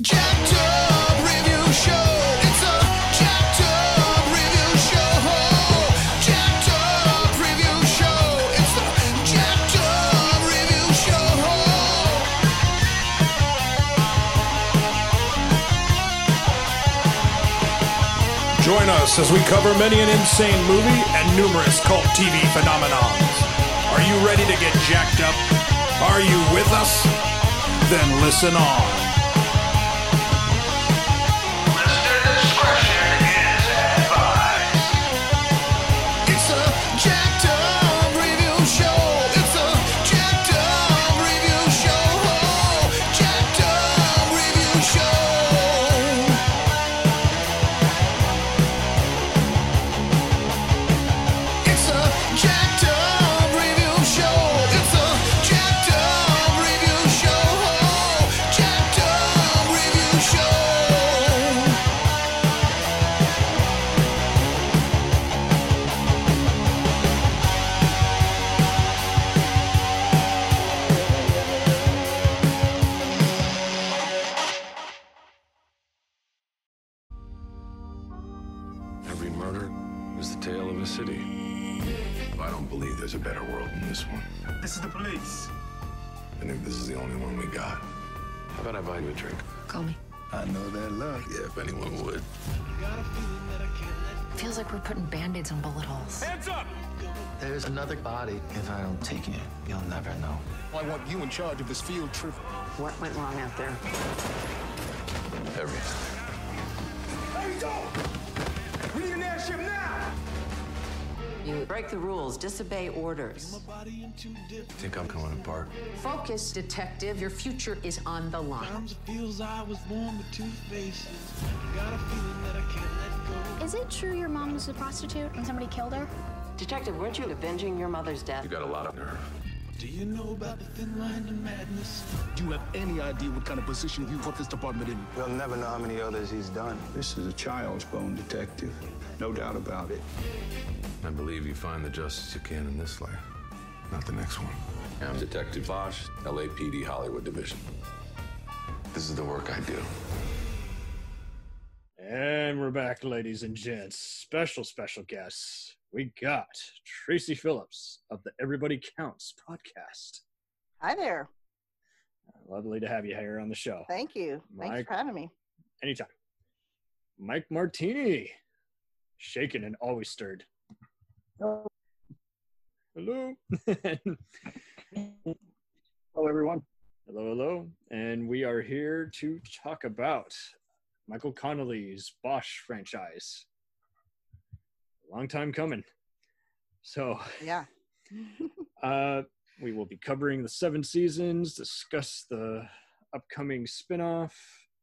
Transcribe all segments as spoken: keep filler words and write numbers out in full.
Jacked Up Review Show. It's a Jacked Up Review Show. Jacked Up Review Show. It's the Jacked Up Review Show. Join us as we cover many an insane movie and numerous cult T V phenomenons. Are you ready to get jacked up? Are you with us? Then listen on. Listener discretion is advised. It's a Jacked Up Review Show. It's a Jacked Up Review Show. Jacked Up Review Show. It's a Jacked Up Review Show. It's a Jacked Up Review Show. Jacked Up Review Show. Every murder is the tale of a city. I don't believe there's a better world than this one. This is the police. I think this is the only one we got. How about I buy you a drink? Call me. I know that love. Yeah, if anyone would. Feels like we're putting band-aids on bullet holes. Hands up! There's another body. If I don't take it, you'll never know. I want you in charge of this field trip. What went wrong out there? Everything. Hey, go! We need an airship now! You break the rules, disobey orders. Think I'm coming apart? Focus, detective. Your future is on the line. Feels I was born with two faces. Got a feeling that I can't let go. Is it true your mom was a prostitute and somebody killed her? Detective, weren't you avenging your mother's death? You got a lot of nerve. Do you know about the thin line to madness? Do you have any idea what kind of position you put this department in? We'll never know how many others he's done. This is a child's bone, detective. No doubt about it. I believe you find the justice you can in this life, not the next one. I'm Detective Bosch, L A P D Hollywood Division. This is the work I do. And we're back, ladies and gents. Special, special guests. We got Tracy Phillips of the Everybody Counts podcast. Hi there. Lovely to have you here on the show. Thank you. Thanks Mike- for having me. Anytime. Mike Martini. Shaken and always stirred. Oh. Hello. Hello, everyone. Hello, hello. And we are here to talk about Michael Connelly's Bosch franchise. Long time coming. So, Yeah. uh, we will be covering the seven seasons, discuss the upcoming spinoff,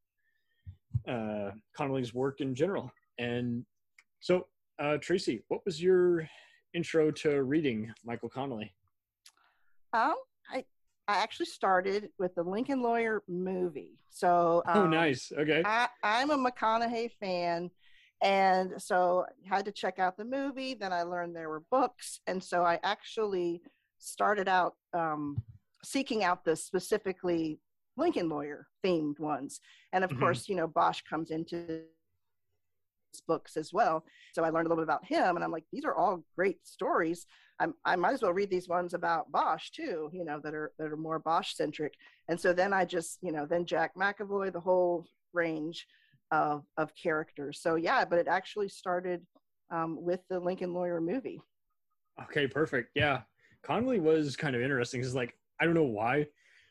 uh, Connelly's work in general. And so, uh, Tracy, what was your intro to reading Michael Connelly? Um, I I actually started with the Lincoln Lawyer movie. So um, Oh, nice. Okay. I, I'm a McConaughey fan. And so I had to check out the movie. Then I learned there were books. And so I actually started out um, seeking out the specifically Lincoln Lawyer themed ones. And of Mhm. course, you know, Bosch comes into his books as well. So I learned a little bit about him and I'm like, these are all great stories. I'm, I might as well read these ones about Bosch too, you know, that are, that are more Bosch centric. And so then I just, you know, then Jack McAvoy, the whole range of, of characters. So yeah, but it actually started um, with the Lincoln Lawyer movie. Okay, perfect. Yeah. Connelly was kind of interesting. It's like, I don't know why.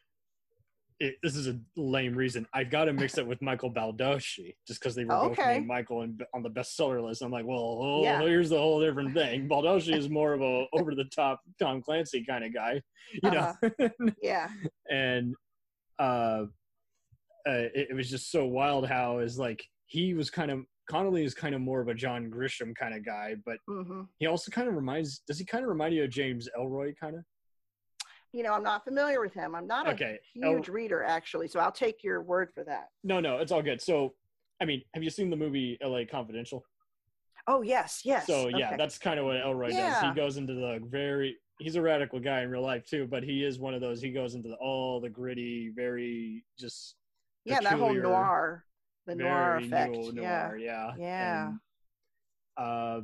It, this is a lame reason. I've got to mix it with Michael Baldacci just because they were both Okay. named Michael and on the bestseller list. I'm like, well, oh, Yeah. here's the whole different thing. Baldacci is more of a over the top Tom Clancy kind of guy, you know. Yeah. And uh, uh, it, it was just so wild how is like he was kind of Connelly is kind of more of a John Grisham kind of guy, but hmm he also kind of reminds. Does he kind of remind you of James Ellroy kind of? You know, I'm not familiar with him. I'm not a Okay. huge El- reader actually. So I'll take your word for that. No, no, it's all good. So, I mean, have you seen the movie L A Confidential? Oh, yes, yes. So yeah, Okay. that's kind of what Elroy does. Yeah. He goes into the very, he's a radical guy in real life too, but he is one of those, he goes into the, all the gritty, very just Yeah, that whole peculiar, noir, the noir very effect. neo-noir, yeah. yeah. Yeah. And, uh,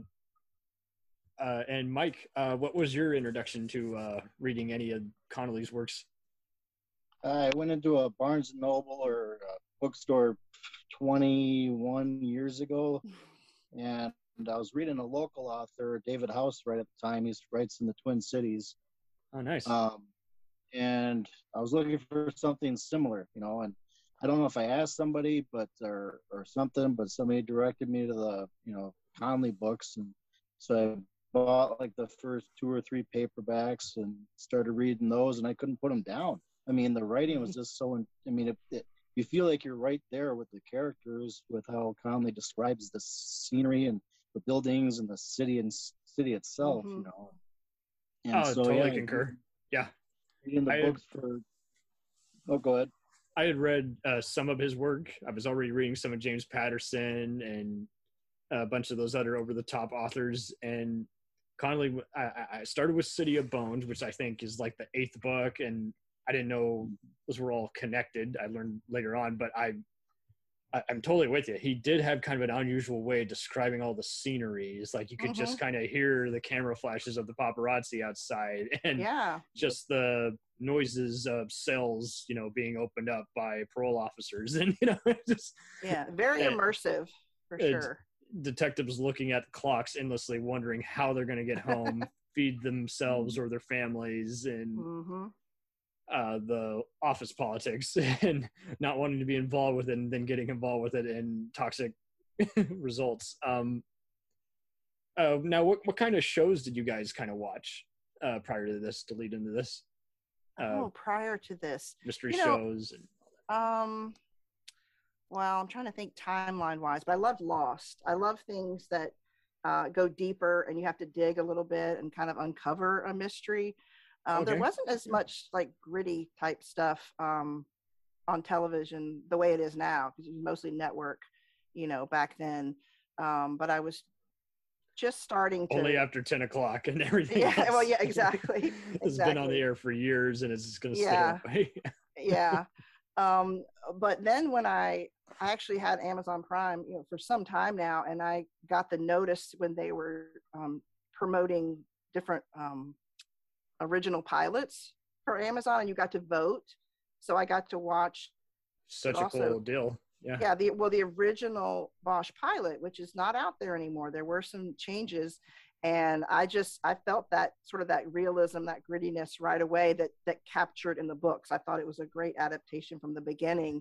uh, and Mike, uh, what was your introduction to uh, reading any of Connolly's works? I went into a Barnes and Noble or a bookstore twenty-one years ago, and I was reading a local author, David House, right at the time. He writes in the Twin Cities. Oh, nice. Um, and I was looking for something similar, you know, and I don't know if I asked somebody, but or or something, but somebody directed me to the, you know, Connolly books, and so I bought like the first two or three paperbacks and started reading those, and I couldn't put them down. I mean, the writing was just so. I mean, it, it, you feel like you're right there with the characters, with how Connolly describes the scenery and the buildings and the city and city itself, Mhm. you know. And Oh, so, totally yeah, concur. Yeah. reading the I- books for. Oh, go ahead. I had read uh, some of his work. I was already reading some of James Patterson and a bunch of those other over-the-top authors. And Connolly, I, I started with City of Bones, which I think is like the eighth book, and I didn't know those were all connected. I learned later on, but I, I I'm totally with you. He did have kind of an unusual way of describing all the scenery. It's like you could just kind of hear the camera flashes of the paparazzi outside, and Yeah. just the noises of cells, you know, being opened up by parole officers, and you know, just Yeah. Very and- immersive for and sure. detectives looking at the clocks endlessly, wondering how they're going to get home, feed themselves or their families, and Mm-hmm. uh, the office politics, and not wanting to be involved with it, and then getting involved with it, and toxic results. Um, uh, now, what what kind of shows did you guys kind of watch uh, prior to this, to lead into this? Uh, oh, prior to this, mystery you know, shows. And, Um, well, I'm trying to think timeline wise, but I love Lost. I love things that uh, go deeper and you have to dig a little bit and kind of uncover a mystery. Um, There Okay. wasn't as much like gritty type stuff um, on television the way it is now, because it was mostly network, you know, back then. Um, but I was just starting to. only after ten o'clock and everything. Yeah, else. well, yeah, exactly. It's been on the exactly. air for years, and it's going to Yeah. stay that way. yeah um but then when i i actually had Amazon Prime, you know, for some time now, and I got the notice when they were um promoting different um original pilots for Amazon, and you got to vote, so I got to watch Such But a also- cool deal. Yeah. yeah the well the original Bosch pilot, which is not out there anymore. There were some changes, and I just I felt that sort of that realism, that grittiness right away that that captured in the books. I thought it was a great adaptation from the beginning.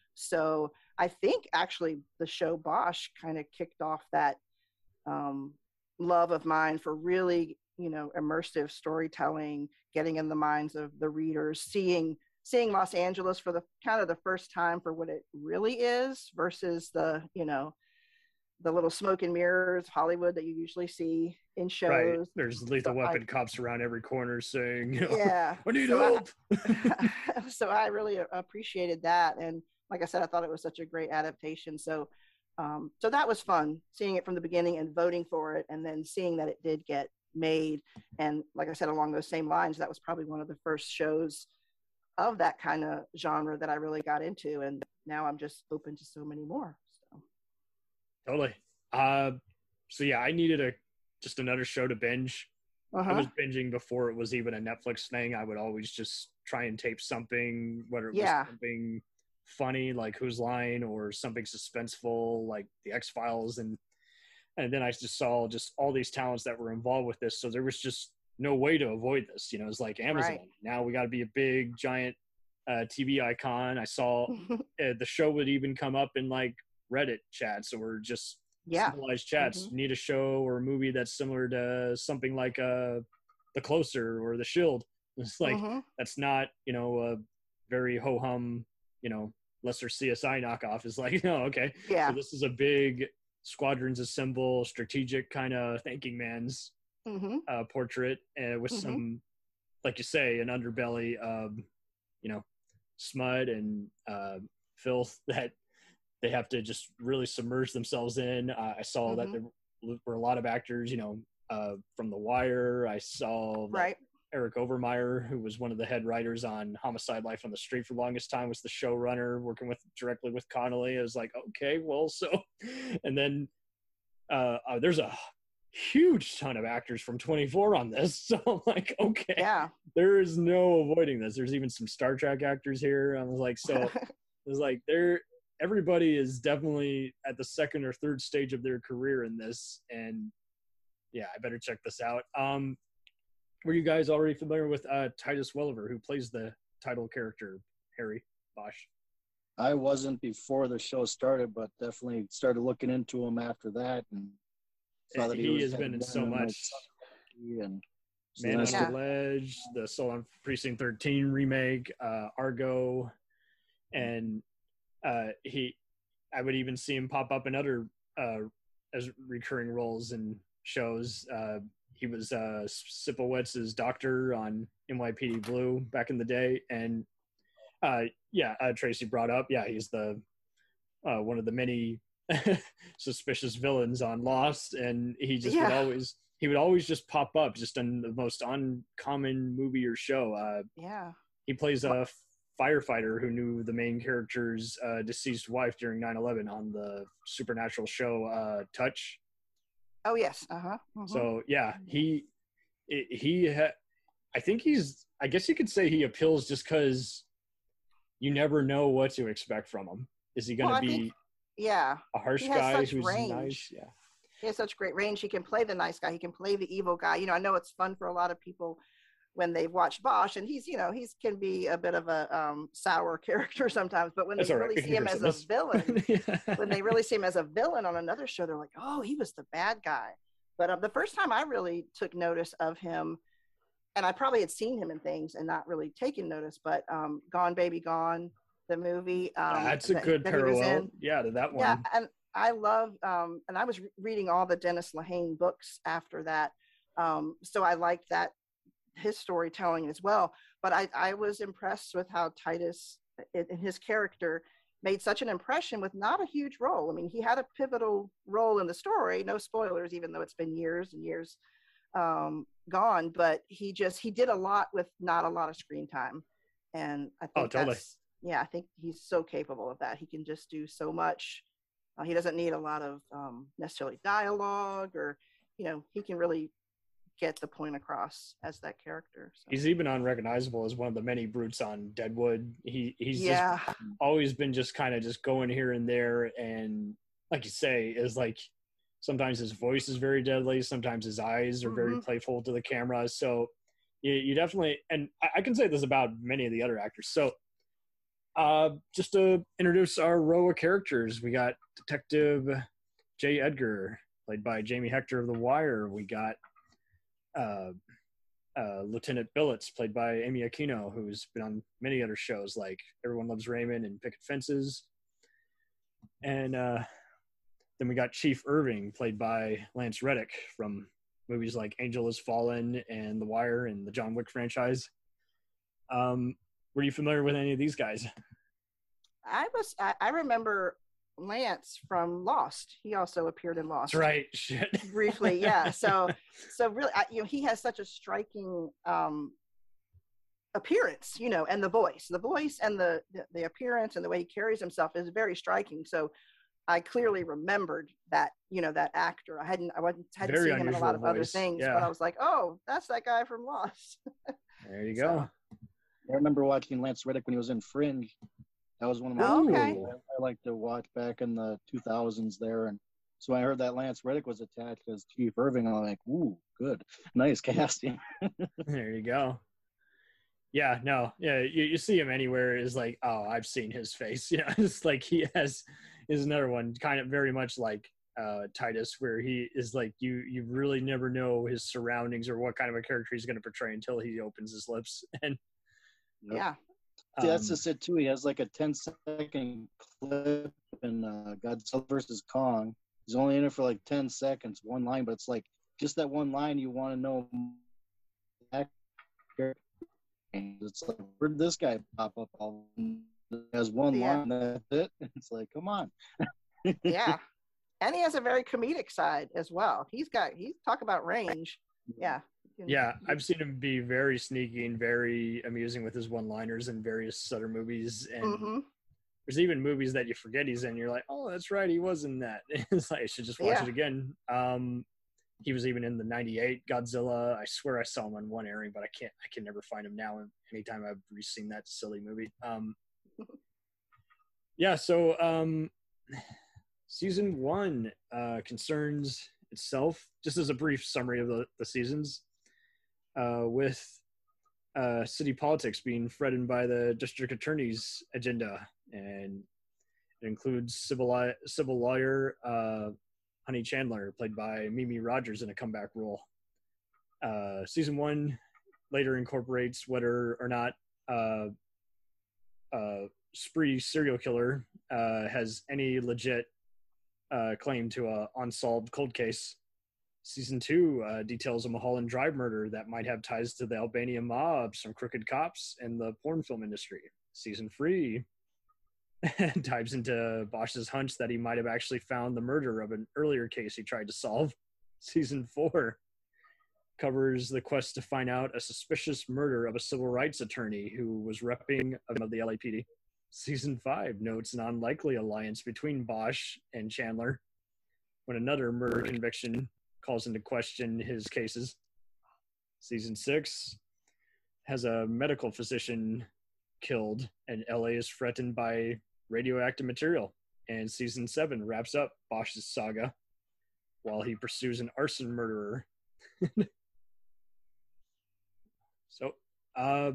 So I think actually the show Bosch kind of kicked off that um, love of mine for really, you know, immersive storytelling, getting in the minds of the readers, seeing seeing Los Angeles for the kind of the first time for what it really is, versus the, you know, the little smoke and mirrors Hollywood that you usually see in shows. Right. There's lethal So I- weapon cops around every corner saying, you know, Yeah. I need So I- help. so I really appreciated that, and like I said, I thought it was such a great adaptation. So, um, so that was fun, seeing it from the beginning and voting for it, and then seeing that it did get made. And like I said, along those same lines, that was probably one of the first shows of that kind of genre that I really got into, and now I'm just open to so many more. So. Totally. Uh, so yeah, I needed a just another show to binge. Uh-huh. I was binging before it was even a Netflix thing. I would always just try and tape something, whether it Yeah. was something funny like Who's Line or something suspenseful like The X-Files, and and then I just saw just all these talents that were involved with this. So there was just no way to avoid this. You know, it's like Amazon. Right. Now we got to be a big giant uh, T V icon. I saw uh, the show would even come up in like Reddit chats or just Yeah. civilized chats. Mhm. Need a show or a movie that's similar to something like uh, The Closer or The Shield. It's like Mhm. that's not, you know, a very ho hum, you know, lesser C S I knockoff. Is like, oh, okay, Yeah. so this is a big squadrons assemble, strategic kind of thinking man's Mm-hmm. uh, portrait, uh, with Mhm. some, like you say, an underbelly of, you know, smut and uh, filth that they have to just really submerge themselves in. Uh, I saw that Mhm. there were a lot of actors, you know, uh, from The Wire. I saw that Right. Eric Overmeyer, who was one of the head writers on Homicide: Life on the Street for the longest time, was the showrunner, working with directly with Connolly. I was like, okay, well, so, and then uh, uh, there's a huge ton of actors from twenty-four on this, so I'm like, okay, yeah, there is no avoiding this. There's even some Star Trek actors here. I was like, so it was like there. Everybody is definitely at the second or third stage of their career in this, and yeah, I better check this out. Um, were you guys already familiar with uh, Titus Welliver, who plays the title character, Harry Bosch? I wasn't before the show started, but definitely started looking into him after that, and saw that he, he, he was has been in so like, much. And so Man on yeah. the Ledge, the Soul on Precinct thirteen remake, uh, Argo, and uh, he, I would even see him pop up in other uh, as recurring roles in shows. Uh, he was uh, Sipowitz's doctor on N Y P D Blue back in the day, and uh, yeah, uh, Tracy brought up, yeah, he's the uh, one of the many suspicious villains on Lost, and he just Yeah. would always he would always just pop up just in the most uncommon movie or show. Uh, yeah. he plays a firefighter who knew the main character's uh, deceased wife during nine eleven on the supernatural show uh, Touch. Oh yes. Uh huh. So yeah, he he ha- I think he's I guess you could say he appeals just because you never know what to expect from him. Is he going to Well, I be think- yeah, a harsh he has guy such who's range. nice? Yeah. He has such great range. He can play the nice guy. He can play the evil guy. You know, I know it's fun for a lot of people when they've watched Bosch, and he's, you know, he's can be a bit of a um, sour character sometimes. But when That's they all right. really We see can him hear as a some villain, Yeah. when they really see him as a villain on another show, they're like, oh, he was the bad guy. But um, the first time I really took notice of him, and I probably had seen him in things and not really taken notice, but um, Gone Baby Gone, the movie. Um, That's a that- good that he was parallel. in. Yeah, to that one. Yeah, and I love, um, and I was re- reading all the Dennis Lehane books after that, um, so I liked that his storytelling as well. But I, I was impressed with how Titus in, in his character made such an impression with not a huge role. I mean, he had a pivotal role in the story. No spoilers, even though it's been years and years um, gone. But he just he did a lot with not a lot of screen time, and I think Oh, totally. that's yeah, I think he's so capable of that. He can just do so much. Uh, he doesn't need a lot of um, necessarily dialogue, or, you know, he can really get the point across as that character. So. He's even unrecognizable as one of the many brutes on Deadwood. He he's Yeah. just always been just kind of just going here and there, and like you say, is like sometimes his voice is very deadly, sometimes his eyes are very Mhm. playful to the camera. So you, you definitely, and I, I can say this about many of the other actors. So uh, just to introduce our row of characters, we got Detective J. Edgar, played by Jamie Hector of The Wire. We got uh, uh, Lieutenant Billets, played by Amy Aquino, who's been on many other shows like Everyone Loves Raymond and Picket Fences. And uh, then we got Chief Irving, played by Lance Reddick from movies like Angel Has Fallen and The Wire and the John Wick franchise. Um, were you familiar with any of these guys? I was, I, I remember Lance from Lost. He also appeared in Lost. That's right. Shit. Briefly, yeah. So, so really, I, you know, he has such a striking um, appearance, you know, and the voice, the voice and the, the the appearance and the way he carries himself is very striking. So, I clearly remembered that, you know, that actor. I hadn't, I wasn't hadn't Very seen him in a lot of unusual other voice, things, yeah. but I was like, oh, that's that guy from Lost. There you go. I remember watching Lance Reddick when he was in Fringe. That was one of my Oh, okay. favorites. I, I like to watch back in the two thousands there. And so I heard that Lance Reddick was attached as Chief Irving. I'm like, ooh, good. Nice casting. There you go. Yeah, no, yeah, you, you see him anywhere is like, oh, I've seen his face. Yeah, it's like he has is another one kind of very much like uh, Titus, where he is like you you really never know his surroundings or what kind of a character he's going to portray until he opens his lips. And Yeah. See, that's um, just it too. He has like a ten second clip in uh, Godzilla versus Kong. He's only in it for like ten seconds, one line, but it's like just that one line you want to know. It's like, where'd this guy pop up? All he has one Yeah. line, that's it. It's like, come on. Yeah. And he has a very comedic side as well. He's got, he's talk about range. Yeah. can, Yeah, I've seen him be very sneaky and very amusing with his one-liners in various other movies. And mm-hmm. there's even movies that you forget he's in. You're like, oh, that's right, he was in that. It's like, I should just watch Yeah. it again. Um, he was even in the ninety-eight Godzilla. I swear I saw him on one airing, but I can't. I can never find him now. Anytime I've re-seen that silly movie. Um, yeah. So um, season one uh, concerns itself, just as a brief summary of the, the seasons, uh, with uh, city politics being threatened by the district attorney's agenda, and it includes civil civil lawyer uh, Honey Chandler, played by Mimi Rogers in a comeback role. Uh, season one later incorporates whether or not uh, uh, spree serial killer uh, has any legit uh, claim to a unsolved cold case. Season two uh, details a Mulholland Drive murder that might have ties to the Albanian mob, some crooked cops, and the porn film industry. Season three dives into Bosch's hunch that he might have actually found the murder of an earlier case he tried to solve. Season four covers the quest to find out a suspicious murder of a civil rights attorney who was repping of the L A P D. Season five notes an unlikely alliance between Bosch and Chandler when another murder conviction calls into question his cases. Season six has a medical physician killed, and L A is threatened by radioactive material. And season seven wraps up Bosch's saga while he pursues an arson murderer. so, uh,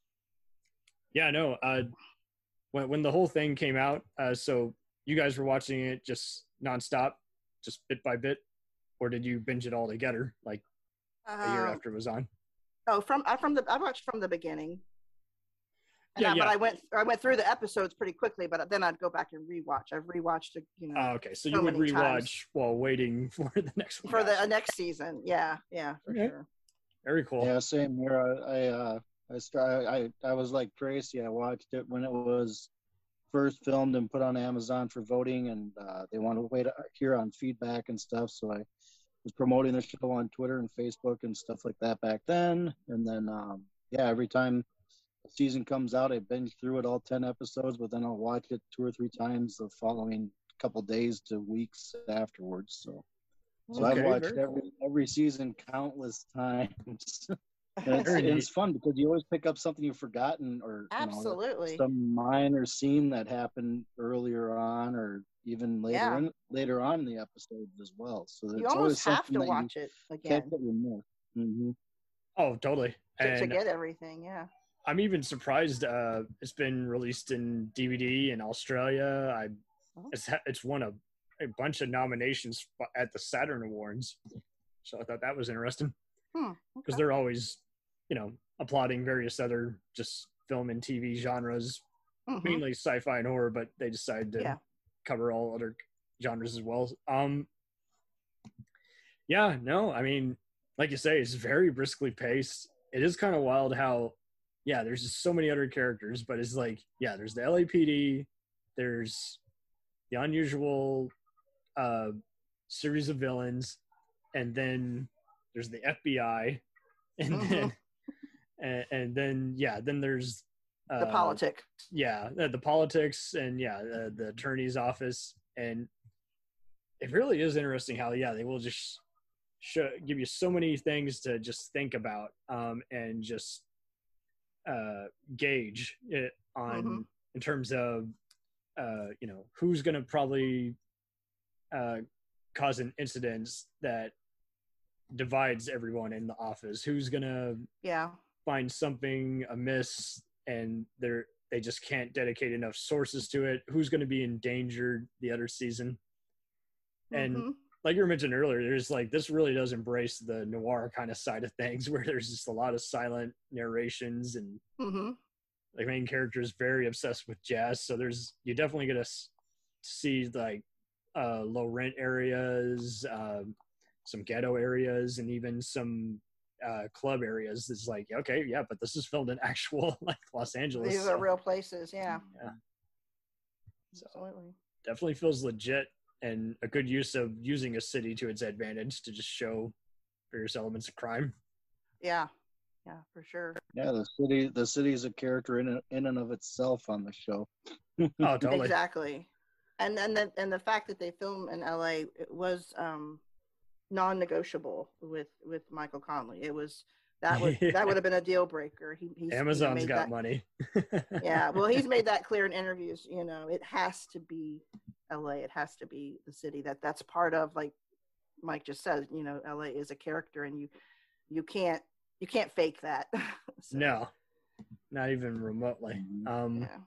yeah, no, uh, when, when the whole thing came out, uh, so you guys were watching it just nonstop, just bit by bit, or did you binge it all together, like a year Um, after it was on? Oh, from I from the I watched from the beginning. And Yeah, I, yeah. But I went I went through the episodes pretty quickly, but then I'd go back and rewatch. I've rewatched it, you know. Oh, okay, so so you would many rewatch times. while waiting for the next one. For the uh, next season. Yeah, yeah, for Okay. sure. Very cool. Yeah, same here. I I uh, I, start, I I was like Tracy. I watched it when it was first filmed and put on Amazon for voting, and uh, they want to wait to hear on feedback and stuff. So I was promoting the show on Twitter and Facebook and stuff like that back then. And then um, yeah, every time the season comes out, I binge through it all ten episodes, but then I'll watch it two or three times the following couple days to weeks afterwards. So. So Okay, I've watched very every cool. every season countless times. And it's, Very it's fun because you always pick up something you've forgotten, or you know, Absolutely. some minor scene that happened earlier on, or even later Yeah. in, later on in the episodes as well. So You it's always almost have something to that you watch it can't again get removed. Mm-hmm. Oh, totally. to, to And get everything. Yeah. I'm even surprised uh, it's been released in D V D in Australia. I Oh. it's ha- it's won a, a bunch of nominations f- at the Saturn Awards, so I thought that was interesting Hmm. because Okay. they're always, you know, applauding various other just film and T V genres, Mhm. mainly sci-fi and horror, but they decided to Yeah. cover all other genres as well. Um, yeah, no, I mean, like you say, it's very briskly paced. It is kind of wild how, yeah, there's just so many other characters, but it's like, yeah, there's the L A P D, there's the unusual uh, series of villains, and then there's the F B I, and Mhm. then and, and then yeah, then there's uh, The politic. yeah, the, the politics, and yeah, the, the attorney's office, and it really is interesting how yeah they will just show, give you so many things to just think about um, and just uh, gauge it on Mhm. in terms of uh, you know who's going to probably uh, cause an incident that divides everyone in the office, who's going to Yeah. find something amiss and they're they just can't dedicate enough sources to it, who's going to be endangered the other season. And Mhm. like you were mentioning earlier, there's like this really does embrace the noir kind of side of things where there's just a lot of silent narrations, and Mhm. the main character is very obsessed with jazz, so there's you definitely get to see like uh low rent areas, um some ghetto areas, and even some uh club areas. It's like, okay, yeah, but this is filmed in actual like Los Angeles. These so, are real places. Yeah. yeah, so Absolutely. definitely feels legit and a good use of using a city to its advantage to just show various elements of crime. Yeah, yeah, for sure. Yeah, the city the city is a character in in and of itself on the show. Oh, totally. Exactly. And and the and the fact that they film in L A, it was um, non-negotiable with with Michael Connelly. It was that would Yeah. that would have been a deal breaker. He he's, Amazon's you know, got that, money. Yeah, well, he's made that clear in interviews. You know, it has to be L A. It has to be the city. That that's part of, like Mike just said. You know, L A is a character, and you you can't you can't fake that. So, No, not even remotely. Um, yeah.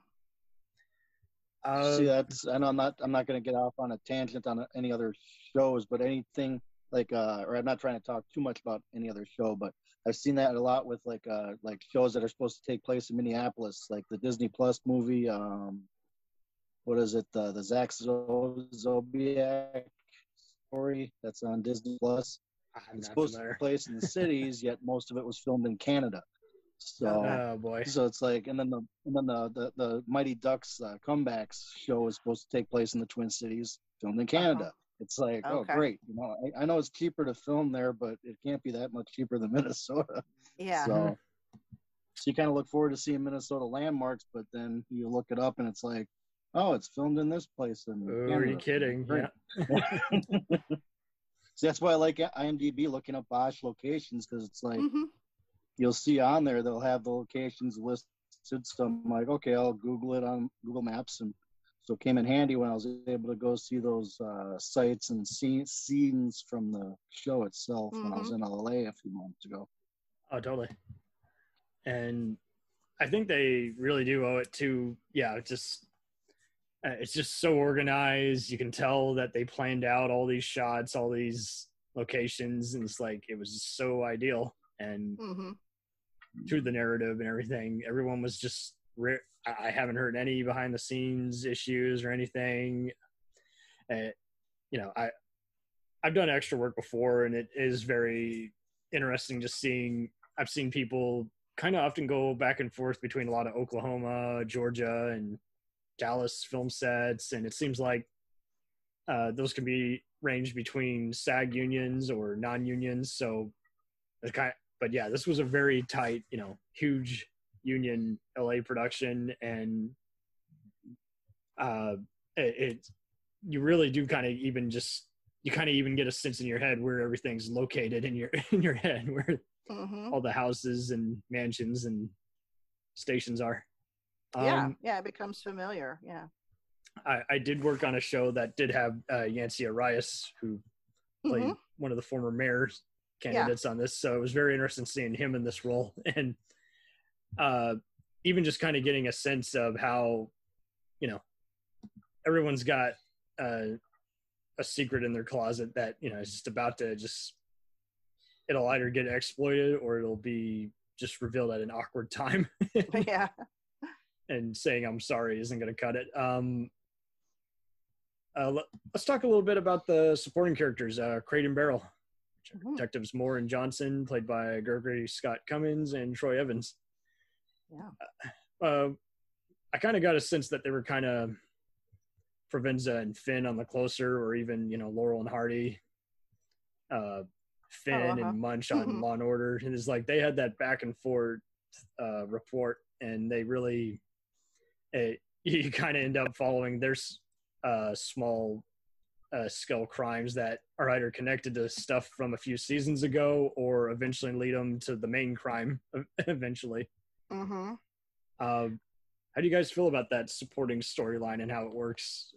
uh, See, that's and I'm not I'm not going to get off on a tangent on any other shows, but anything like uh, or I'm not trying to talk too much about any other show, but I've seen that a lot with like uh like shows that are supposed to take place in Minneapolis, like the Disney Plus movie. Um, what is it? The the Zach Zo- Zobiak story that's on Disney Plus. I'm It's not supposed familiar. to take place in the cities, yet most of it was filmed in Canada. So, Oh boy. so it's like, and then the and then the the, the Mighty Ducks uh, comebacks show is supposed to take place in the Twin Cities, filmed in Canada. Uh-huh. It's like, Okay. oh great, you know, I, I know it's cheaper to film there, but it can't be that much cheaper than Minnesota. Yeah. So, so you kind of look forward to seeing Minnesota landmarks, but then you look it up and it's like, oh, it's filmed in this place. And Oh, are you kidding? Great. Yeah. So that's why I like IMDb looking up Bosch locations, because it's like Mhm. you'll see on there they'll have the locations listed. So I'm like, okay, I'll Google it on Google Maps, and so it came in handy when I was able to go see those uh, sites and see, scenes from the show itself when I was in L A a few months ago. Oh, totally. And I think they really do owe it to, yeah, it's just uh, it's just so organized. You can tell that they planned out all these shots, all these locations, and it's like it was just so ideal. And Mhm. through the narrative and everything, everyone was just. Re- I I haven't heard any behind the scenes issues or anything. Uh, you know, I I've done extra work before, and it is very interesting just seeing. I've seen people kind of often go back and forth between a lot of Oklahoma, Georgia, and Dallas film sets, and it seems like uh, those can be ranged between SAG unions or non-unions. So, it's kind of, but yeah, this was a very tight, you know, huge union L A production, and uh, it, it you really do kind of even just you kind of even get a sense in your head where everything's located in your in your head, where Mhm. all the houses and mansions and stations are. Yeah, Um, yeah, it becomes familiar. Yeah. I, I did work on a show that did have uh, Yancey Arias, who played Mhm. one of the former mayor's candidates on this. So it was very interesting seeing him in this role, and uh, even just kind of getting a sense of how, you know, everyone's got uh, a secret in their closet that, you know, is just about to just, it'll either get exploited or it'll be just revealed at an awkward time. Yeah. And saying I'm sorry isn't going to cut it. Um, uh, let, let's talk a little bit about the supporting characters. Uh, Creighton Barrel, Mhm. Detectives Moore and Johnson, played by Gregory Scott Cummins and Troy Evans. Yeah. Uh, I kind of got a sense that they were kind of Provenza and Finn on the closer, or even, you know, Laurel and Hardy, uh, Finn Oh, uh-huh. and Munch on Law and Order. And it's like they had that back and forth uh, report, and they really, it, you kind of end up following their uh, small uh, scale crimes that are either connected to stuff from a few seasons ago or eventually lead them to the main crime eventually. Mhm. Um, how do you guys feel about that supporting storyline and how it works?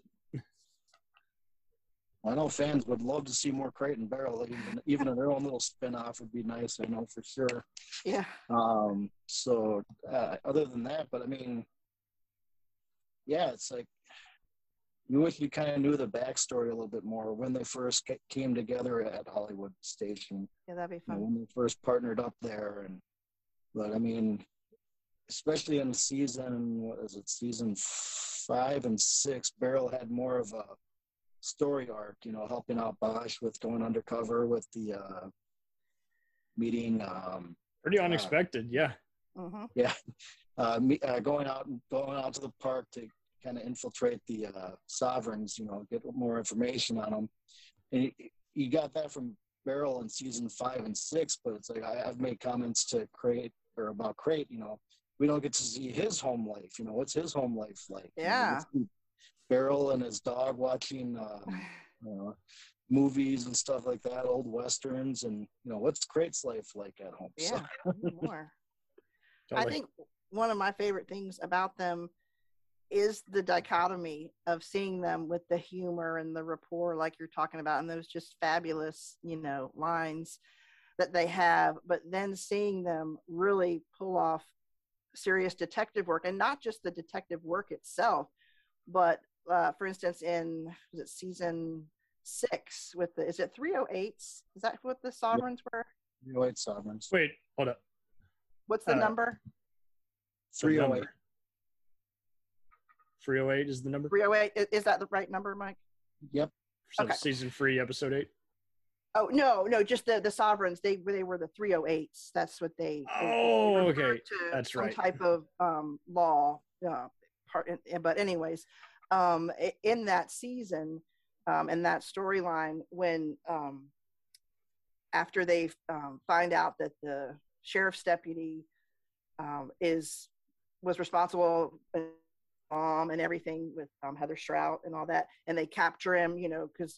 I know fans would love to see more Creighton Barrel. Even, even in their own little spin-off would be nice, I know for sure. Yeah. Um, so uh, other than that, but I mean, yeah, it's like you wish you kind of knew the backstory a little bit more when they first ca- came together at Hollywood Station. Yeah, that'd be You fun. know, when they first partnered up there, and but I mean, especially in season what is it, season five and six, Barrel had more of a story arc, you know, helping out Bosch with going undercover with the uh, meeting. Um, Pretty uh, unexpected, yeah. Mhm. yeah, uh, me, uh, going out and going out to the park to kind of infiltrate the uh, sovereigns, you know, get more information on them. And you, you got that from Beryl in season five and six, but it's like I, I've made comments to Crate or about Crate, you know, we don't get to see his home life. You know, what's his home life like? Yeah. You know, Beryl and his dog watching uh, you know, movies and stuff like that, old westerns, and you know, what's Crate's life like at home? Yeah, So. more. Totally. I think one of my favorite things about them is the dichotomy of seeing them with the humor and the rapport, like you're talking about, and those just fabulous, you know, lines that they have, but then seeing them really pull off serious detective work, and not just the detective work itself, but uh, for instance, in was it season six with the, is it three oh eights? Is that what the Sovereigns were? three oh eight Sovereigns. Wait, hold up. What's the Uh, number? three oh eight. three oh eight is the number? three oh eight. Is, is that the right number, Mike? Yep. So Okay. season three, episode eight. Oh no, no, just the the Sovereigns. They they were the three oh eights. That's what they. they- Oh, they referred okay. to That's some right. type of um, law uh, part. But anyways, um, i- in that season, um, and that storyline, when um, after they um, find out that the sheriff's deputy um, is was responsible. Um, and everything with um, Heather Strout and all that, and they capture him, you know, because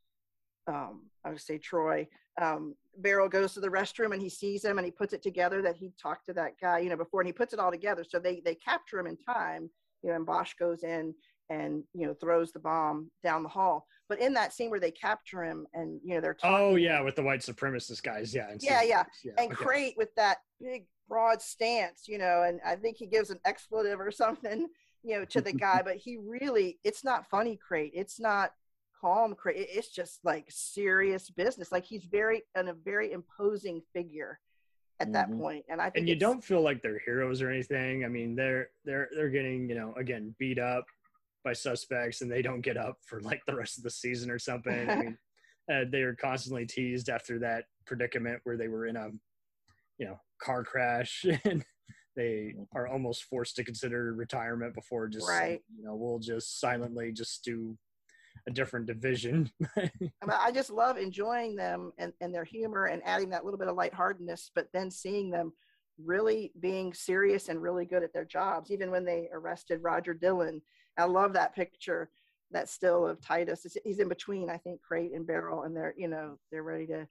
um, I would say Troy, um, Beryl goes to the restroom and he sees him and he puts it together that he talked to that guy, you know, before, and he puts it all together. So they they capture him in time, you know, and Bosch goes in and, you know, throws the bomb down the hall. But in that scene where they capture him and, you know, they're talking. Oh, yeah, with the white supremacist guys. Yeah. in Yeah, season yeah. six, yeah. And okay. Crate with that big, broad stance, you know, and I think he gives an expletive or something, you know, to the guy, but he really, it's not funny Crate. It's not calm Crate. It- It's just like serious business. Like he's very, and a very imposing figure at that Mhm. point. And I think And you it's- don't feel like they're heroes or anything. I mean, they're they're they're getting, you know, again, beat up by suspects, and they don't get up for like the rest of the season or something. I mean, uh, they are constantly teased after that predicament where they were in a, you know, car crash, and they are almost forced to consider retirement before just, Right. you know, we'll just silently just do a different division. I mean, I just love enjoying them and, and their humor and adding that little bit of lightheartedness, but then seeing them really being serious and really good at their jobs. Even when they arrested Roger Dillon, I love that picture, that still of Titus. It's- He's in between, I think, Crate and Beryl, and they're, you know, they're ready to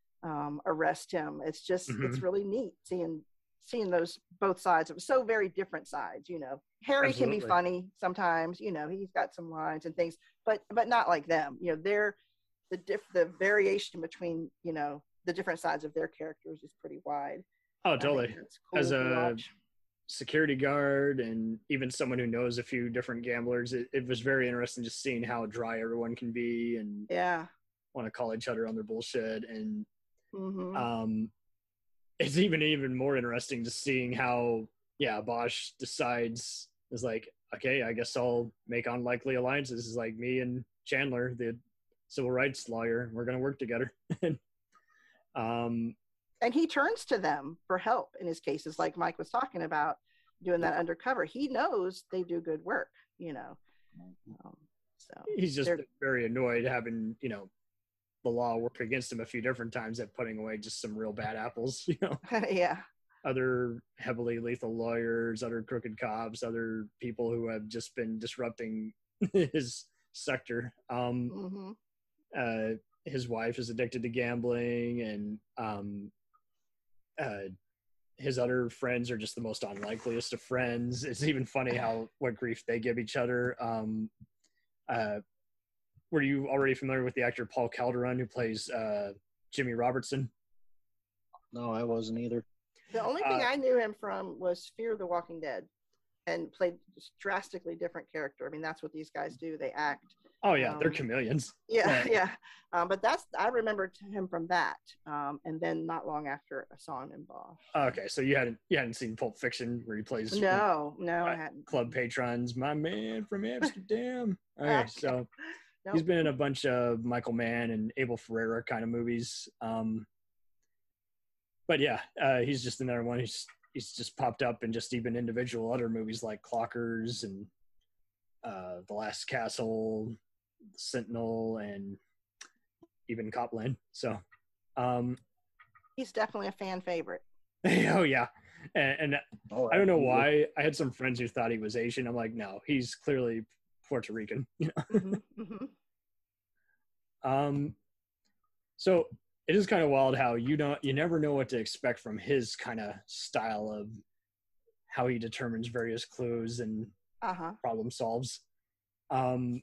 um, arrest him. It's just, it's Mhm. really neat seeing seeing those both sides of so very different sides. You know, Harry can be Absolutely. funny sometimes. You know, he's got some lines and things, but but not like them. You know, they're the diff the variation between, you know, the different sides of their characters is pretty wide. Oh, I think totally. that's cool As to a watch. security guard and even someone who knows a few different gamblers, it, it was very interesting just seeing how dry everyone can be and Yeah. want to call each other on their bullshit. And hmm um, it's even even more interesting just seeing how, yeah, Bosch decides is like, okay, I guess I'll make unlikely alliances. Is like me and Chandler, the civil rights lawyer. We're gonna work together. um, And he turns to them for help in his cases, like Mike was talking about, doing that undercover. He knows they do good work, you know. Um, so he's just they're- very annoyed having, you know, the law work against him a few different times at putting away just some real bad apples, you know, yeah. other heavily lethal lawyers, other crooked cops, other people who have just been disrupting his sector. Um, hmm uh, his wife is addicted to gambling, and um, uh, his other friends are just the most unlikeliest of friends. It's even funny how what grief they give each other. Um, uh, were you already familiar with the actor Paul Calderon, who plays uh, Jimmy Robertson? No, I wasn't either. The only thing Uh, I knew him from was Fear the Walking Dead, and played just drastically different character. I mean, that's what these guys do. They act. Oh yeah, they're Um, chameleons. Yeah, Yeah. yeah. Um, but that's, I remembered him from that. Um, and then not long after, I saw him in Bosch. Okay, so you hadn't you hadn't seen Pulp Fiction where he plays No, no, I uh, hadn't. club patrons, my man from Amsterdam. Okay, Okay. so Nope. he's been in a bunch of Michael Mann and Abel Ferrara kind of movies. Um, but yeah, uh, he's just another one. He's he's just popped up in just even individual other movies like Clockers and uh, The Last Castle, Sentinel, and even Copland. So Um, He's definitely a fan favorite. oh yeah, and, and Oh, I don't know absolutely. why. I had some friends who thought he was Asian. I'm like, no, he's clearly Puerto Rican. You know. Mm-hmm, mm-hmm. Um, so it is kind of wild how you don't, you never know what to expect from his kind of style of how he determines various clues and Uh-huh. problem solves. Um,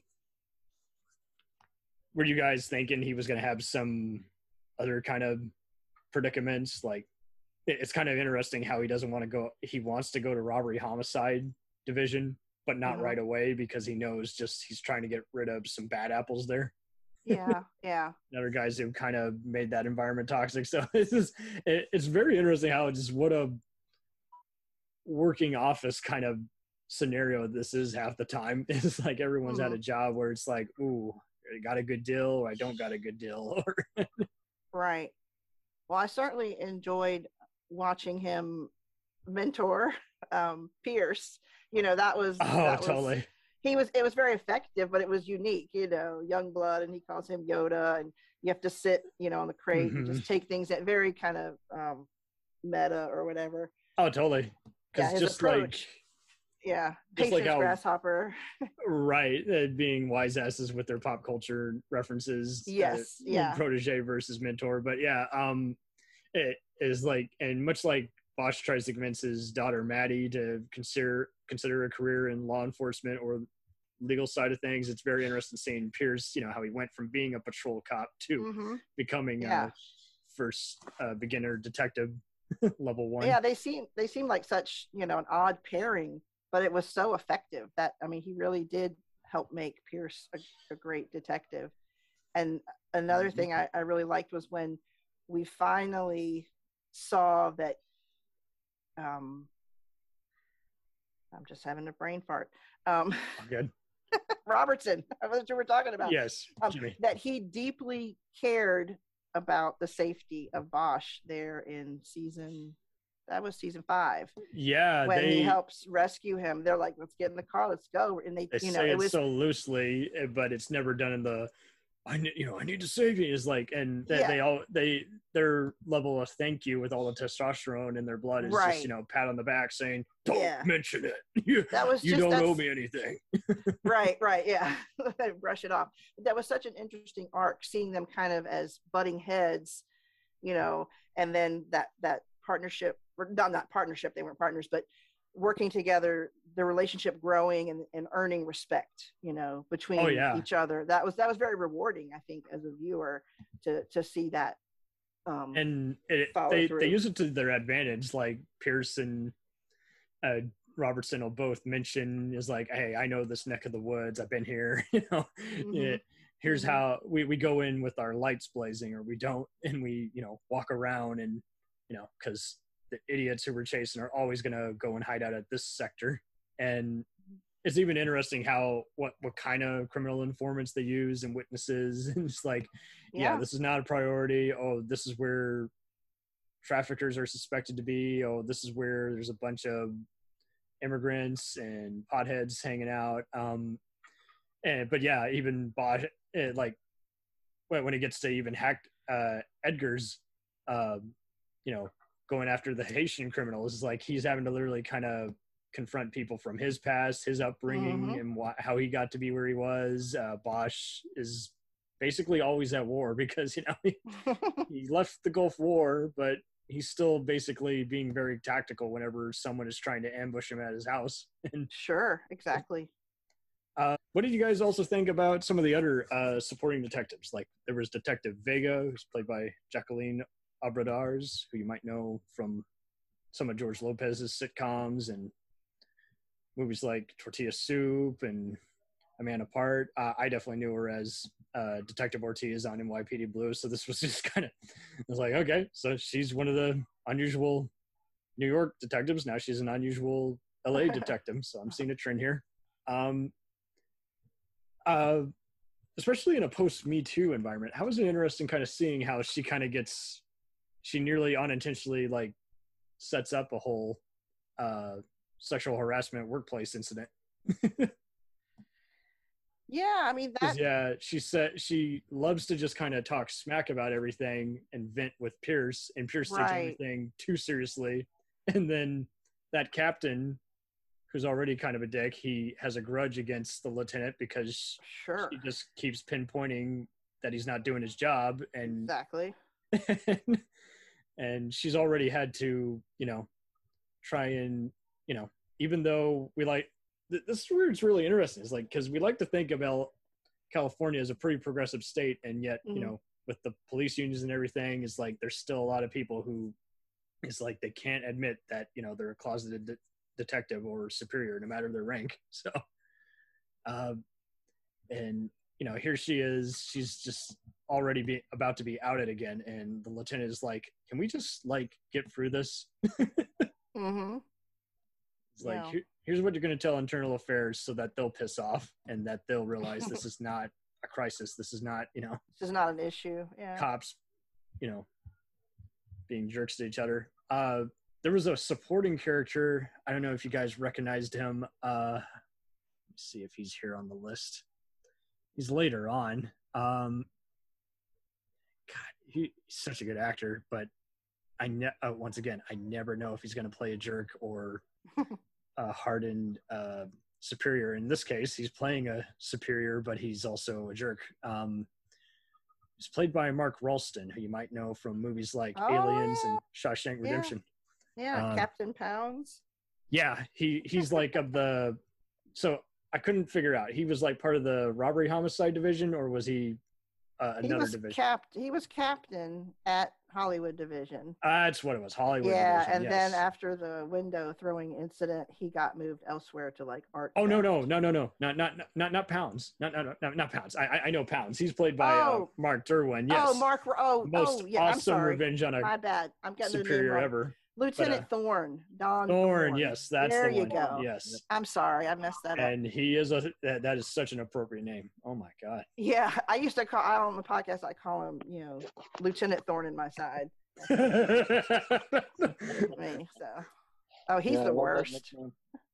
were you guys thinking he was going to have some other kind of predicaments? Like, it's kind of interesting how he doesn't want to go, he wants to go to robbery homicide division, but not Mhm. right away because he knows just he's trying to get rid of some bad apples there. Yeah, yeah. And other guys who kind of made that environment toxic. So it's just, it, it's very interesting how just what a working office kind of scenario this is half the time. It's like everyone's Mhm. at a job where it's like, ooh, I got a good deal or I don't got a good deal. Or Right. Well, I certainly enjoyed watching him mentor um, Pierce. You know, that was oh, that was, totally. he was it was very effective, but it was unique. You know, young blood, and he calls him Yoda, and you have to sit, you know, on the crate and Mhm. just take things at very kind of um, meta or whatever. Oh, totally. Yeah, Because his just approach. like, Yeah, Just like patience, how- grasshopper. right, uh, being wise asses with their pop culture references. Yes, uh, yeah. Protege versus mentor. But yeah, um, it is like, and much like Bosch tries to convince his daughter Maddie to consider consider a career in law enforcement or legal side of things. It's very interesting seeing Pierce, you know, how he went from being a patrol cop to Mhm. becoming Yeah. a first uh, beginner detective level one. Yeah, they seem they seem like such, you know, an odd pairing, but it was so effective that, I mean, he really did help make Pierce a, a great detective. And another Mhm. thing I, I really liked was when we finally saw that um I'm just having a brain fart. Um Oh, good. Robertson, I wasn't sure we're talking about. Yes, Um, Jimmy. that he deeply cared about the safety of Bosch there in season, that was season five. Yeah, When they he helps rescue him, they're like, let's get in the car, let's go. And they, they you know, say it it was, so loosely, eh, but it's never done in the I need, you know, I need to save you is like, and they, Yeah. they all they their level of thank you with all the testosterone in their blood is just, Right. you know, pat on the back saying, don't Yeah. mention it. You, that was you just, don't owe that's- me anything. right, right, yeah. Brush it off. That was such an interesting arc, seeing them kind of as butting heads, you know, and then that that partnership, or not not partnership, they weren't partners, but working together, the relationship growing and, and earning respect, you know, between Oh, yeah. each other. That was that was very rewarding, I think, as a viewer to to see that. Um, And it, follow they through. they use it to their advantage. Like Pierce and uh, Robertson will both mention is like, hey, I know this neck of the woods. I've been here. You know, Mhm. Yeah, here's Mhm. how we, we go in with our lights blazing, or we don't, and we you know walk around and you know because the idiots who we're chasing are always going to go and hide out at this sector. And it's even interesting how what what kind of criminal informants they use and witnesses, and it's like, yeah, Yeah. this is not a priority. Oh, this is where traffickers are suspected to be. Oh, this is where there's a bunch of immigrants and potheads hanging out. Um, and but yeah, even Bosch, eh, like when when it gets to even hack uh, Edgar's, um, you know, going after the Haitian criminals, is like he's having to literally kind of confront people from his past, his upbringing, Mhm. and wh- how he got to be where he was. Uh, Bosch is basically always at war because you know he, he left the Gulf War, but he's still basically being very tactical whenever someone is trying to ambush him at his house. And Sure, exactly. uh, what did you guys also think about some of the other uh, supporting detectives? Like there was Detective Vega, who's played by Jacqueline Abradars, who you might know from some of George Lopez's sitcoms and movies like Tortilla Soup and A Man Apart. Uh, I definitely knew her as uh, Detective Ortiz on N Y P D Blue. So this was just kind of, I was like, okay, so she's one of the unusual New York detectives. Now she's an unusual L A detective. So I'm seeing a trend here. Um, uh, especially in a post Me Too environment, how is it interesting kind of seeing how she kind of gets, she nearly unintentionally like sets up a whole uh, sexual harassment workplace incident. Yeah, Yeah, I mean that. Yeah, she said she loves to just kind of talk smack about everything and vent with Pierce, and Pierce takes Right. everything too seriously. And then that captain, who's already kind of a dick, he has a grudge against the lieutenant because Sure. she just keeps pinpointing that he's not doing his job, and Exactly. and she's already had to, you know, try and, you know, even though we like th- this is where it's really interesting. It's like, because we like to think about California as a pretty progressive state, and yet, Mhm. you know, with the police unions and everything, it's like there's still a lot of people who it's like they can't admit that, you know, they're a closeted de- detective or superior, no matter their rank. So, um, and you know, here she is. She's just already be about to be outed again, and the lieutenant is like, "Can we just like get through this?" Mm-hmm. It's like, Yeah. Here, here's what you're going to tell internal affairs so that they'll piss off and that they'll realize this is not a crisis. This is not, you know, This is not an issue. Yeah. cops, you know, being jerks to each other. Uh, there was a supporting character. I don't know if you guys recognized him. Uh, let me see if he's here on the list. He's later on. Um, God, he, he's such a good actor, but I ne- uh, once again, I never know if he's going to play a jerk or a hardened uh, superior. In this case, he's playing a superior, but he's also a jerk. Um, he's played by Mark Ralston, who you might know from movies like Oh, Aliens yeah. and Shawshank Redemption. Yeah. Um, Captain Pounds. Yeah, he he's like of the. So I couldn't figure out. He was like part of the robbery homicide division, or was he uh, He another was division? capt. He was captain at Hollywood Division. Uh, that's what it was. Hollywood. Yeah, division, and yes. then after the window throwing incident, he got moved elsewhere to like art. Oh no theft. no no no no not not not not Pounds not not not, not Pounds. I I I know Pounds. He's played by uh, Oh. Mark Derwin. Yes. Oh, Mark. Oh, Most oh, yeah. I'm awesome sorry. revenge on a My bad. I'm getting the name superior wrong. ever. Lieutenant But, uh, Thorne. Don Thorne. Thorne. Yes, that's there the you one. go. Yes. I'm sorry, I messed that up. And he is a that, that is such an appropriate name. Oh my god. Yeah, I used to call I on the podcast. I call him, you know, Lieutenant Thorne in my side. Me, so. Oh, he's Yeah, I the love that worst. nickname.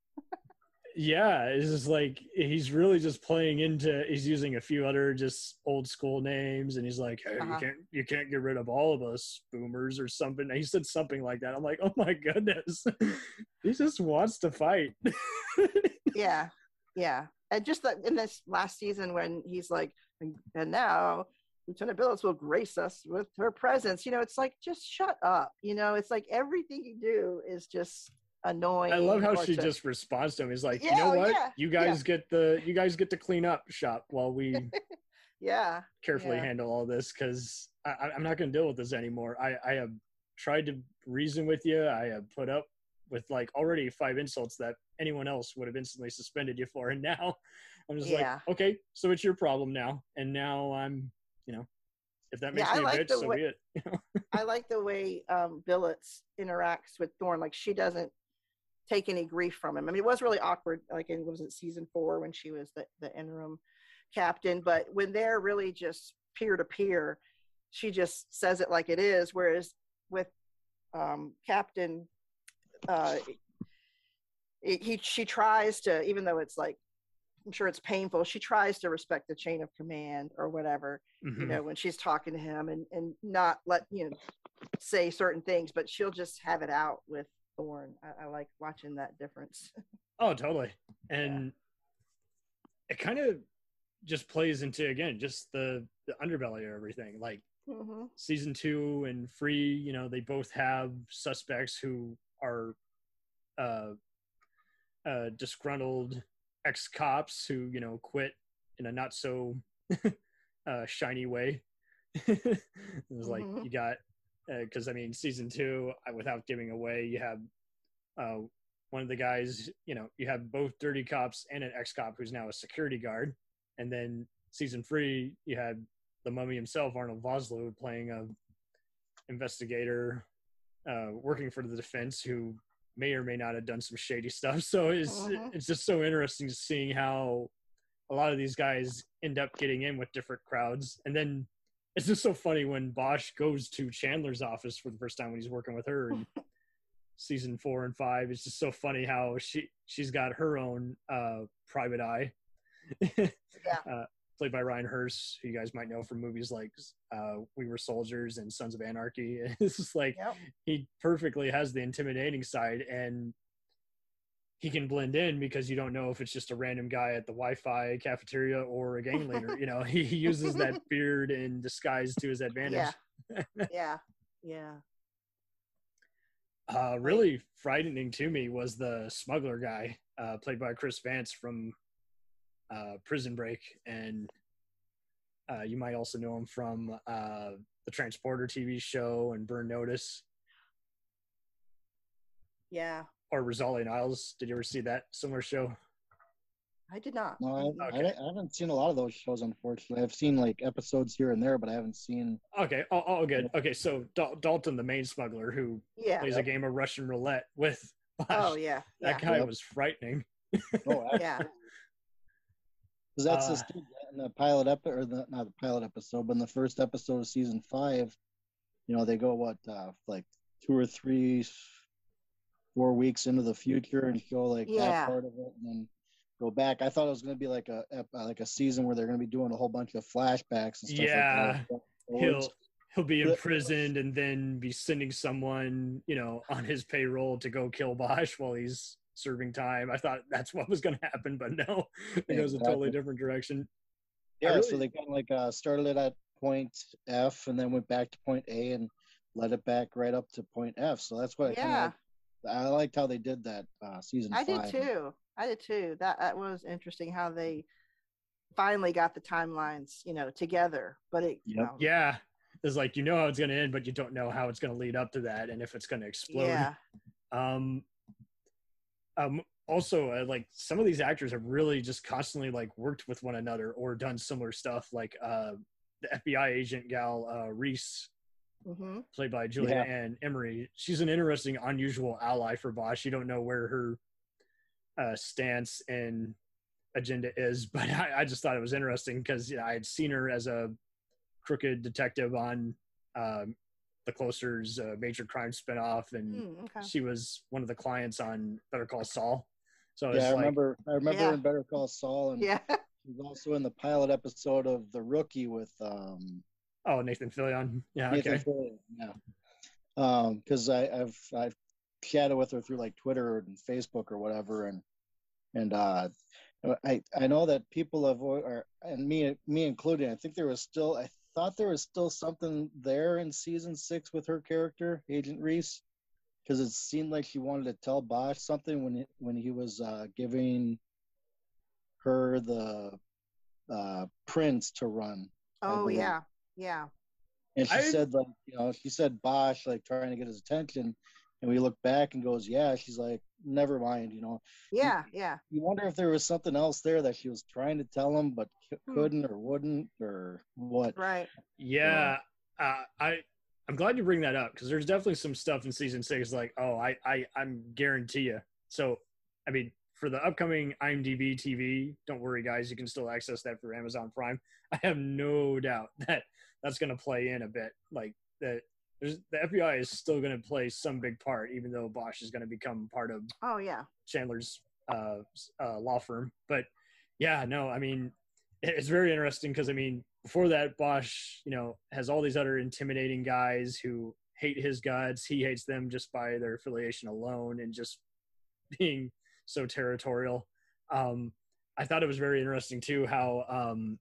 Yeah, it's just like he's really just playing into. He's using a few other just old school names, and he's like, "Hey, Uh-huh. you can't, you can't get rid of all of us boomers or something." And he said something like that. I'm like, "Oh my goodness, he just wants to fight." Yeah, yeah. And just that in this last season when he's like, and, and now Lieutenant Billups will grace us with her presence. You know, it's like, just shut up. You know, it's like everything you do is just annoying. I love how or she to- just responds to him. He's like, Yeah, "You know oh, what? yeah, You guys get the, you guys get to clean up shop while we yeah, carefully yeah. handle all this because I, I'm not going to deal with this anymore. I, I have tried to reason with you. I have put up with like already five insults that anyone else would have instantly suspended you for, and now I'm just Yeah. like, okay, so it's your problem now, and now I'm, you know, if that makes Yeah, I me a like bitch, the so way- be it. I like the way um, Billets interacts with Thorne. Like, she doesn't take any grief from him. I mean, it was really awkward, like in was it season four when she was the, the interim captain, but when they're really just peer to peer, she just says it like it is. Whereas with um, Captain, uh, it, he she tries to, even though it's like, I'm sure it's painful, she tries to respect the chain of command or whatever, you Mhm. know, when she's talking to him, and and not let, you know, say certain things, but she'll just have it out with Thorne. I, I like watching that difference. Oh, totally. And it kind of just plays into, again, just the, the underbelly of everything. Like Mm-hmm. season two and Free, you know, they both have suspects who are uh, uh, disgruntled ex-cops who, you know, quit in a not so uh, shiny way. It was like, Mhm. you got, because I mean, season two, I, without giving away, you have uh, one of the guys, you know, you have both dirty cops and an ex-cop who's now a security guard. And then season three, you had the Mummy himself, Arnold Vosloo, playing a investigator uh, working for the defense who may or may not have done some shady stuff. So it's Mhm. it's just so interesting seeing how a lot of these guys end up getting in with different crowds. And then it's just so funny when Bosch goes to Chandler's office for the first time when he's working with her in season four and five. It's just so funny how she she's got her own uh, private eye. Yeah. uh, played by Ryan Hurst, who you guys might know from movies like uh, We Were Soldiers and Sons of Anarchy. It's just like Yep. he perfectly has the intimidating side, and he can blend in because you don't know if it's just a random guy at the Wi-Fi cafeteria or a gang leader. You know, he, he uses that beard and disguise to his advantage. Yeah. Yeah. Yeah. Uh, really frightening to me was the smuggler guy, uh, played by Chris Vance from uh, Prison Break, and uh, you might also know him from uh, the Transporter T V show and Burn Notice. Yeah. Or Rosalie Niles. Did you ever see that similar show? I did not. No, I, Okay. I, I haven't seen a lot of those shows, unfortunately. I've seen like episodes here and there, but I haven't seen. Okay. Oh, oh good. Okay. So Dal- Dalton, the main smuggler who Yeah. plays a game of Russian roulette with Bosch, Oh yeah. that Yeah. guy Yep. was frightening. Oh, Yeah. because that's Uh, the in the pilot episode, or the, not the pilot episode, but in the first episode of season five, you know, they go what uh, like two or three, four weeks into the future and show like Yeah. that part of it, and then go back. I thought it was going to be like a ep- like a season where they're going to be doing a whole bunch of flashbacks and stuff Yeah. like that. He'll he'll be But- imprisoned and then be sending someone, you know, on his payroll to go kill Bosch while he's serving time. I thought that's what was going to happen, but no, it Yeah, goes a totally exactly. different direction. I Yeah, really- so they kind of like uh, started it at point F and then went back to point A and led it back right up to point F. So that's what I kind Yeah. of like. I liked how they did that uh, season I five. did too. I did too. That that was interesting how they finally got the timelines, you know, together. But it, you Yep. know, Yeah. It's like, you know how it's going to end, but you don't know how it's going to lead up to that and if it's going to explode. yeah, Um, um, also, uh, like some of these actors have really just constantly like worked with one another or done similar stuff. Like uh, the F B I agent gal uh, Reese, hmm played by Julia Yeah. Ann Emery. She's an interesting, unusual ally for Bosch. You don't know where her uh, stance and agenda is, but I, I just thought it was interesting because you know, I had seen her as a crooked detective on um, the Closer's uh, major crime spinoff, and Mm, okay. she was one of the clients on Better Call Saul. So it's Yeah, I like, remember. I remember Yeah. in Better Call Saul, and Yeah. he was also in the pilot episode of The Rookie with um, oh, Nathan Fillion. Yeah, Nathan okay. Fillion. Yeah, um, because I I've I've chatted with her through like Twitter and Facebook or whatever, and and uh, I I know that people have or and me me included. I think there was still I thought there was still something there in season six with her character, Agent Reese, because it seemed like she wanted to tell Bosch something when he, when he was uh, giving her the uh, prints to run. I Oh believe. yeah, yeah. And she I- said, like, you know, she said Bosch, like, trying to get his attention. And we look back and goes, yeah. She's like, never mind, you know. Yeah, yeah. You wonder if there was something else there that she was trying to tell him, but c- Hmm. couldn't or wouldn't or what. Right. Yeah, uh, I I'm glad you bring that up because there's definitely some stuff in season six like, oh, I I I'm guarantee you. So, I mean, for the upcoming IMDb T V, don't worry, guys, you can still access that through Amazon Prime. I have no doubt that that's going to play in a bit. Like that, there's the F B I is still going to play some big part, even though Bosch is going to become part of Oh yeah. Chandler's uh, uh, law firm. But yeah, no, I mean, it- it's very interesting because I mean, before that, Bosch, you know, has all these other intimidating guys who hate his guts. He hates them just by their affiliation alone and just being so territorial. Um, I thought it was very interesting too how um,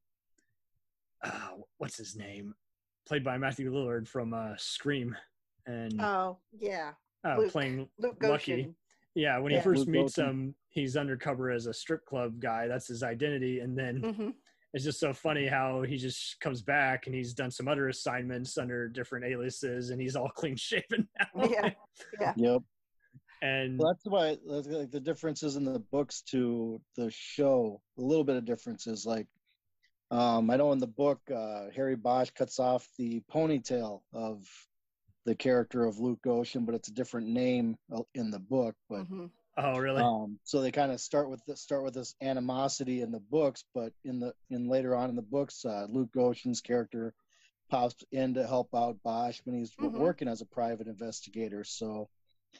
uh, what's his name, played by Matthew Lillard from uh, Scream, and Oh yeah. uh, Luke- playing Luke Lucky. Goshen. Yeah, when Yeah. he first Luke meets Goshen. him, he's undercover as a strip club guy. That's his identity. And then hmm it's just so funny how he just comes back and he's done some other assignments under different aliases and he's all clean shaven now. Yeah. Yeah. Yep. And Well, that's why that's like the differences in the books to the show. A little bit of differences, like um, I know in the book, uh, Harry Bosch cuts off the ponytail of the character of Luke Goshen, but it's a different name uh, in the book. But hmm oh, really? um, so they kind of start with the, start with this animosity in the books, but in the in later on in the books, uh, Luke Goshen's character pops in to help out Bosch when he's Mhm. working as a private investigator. So.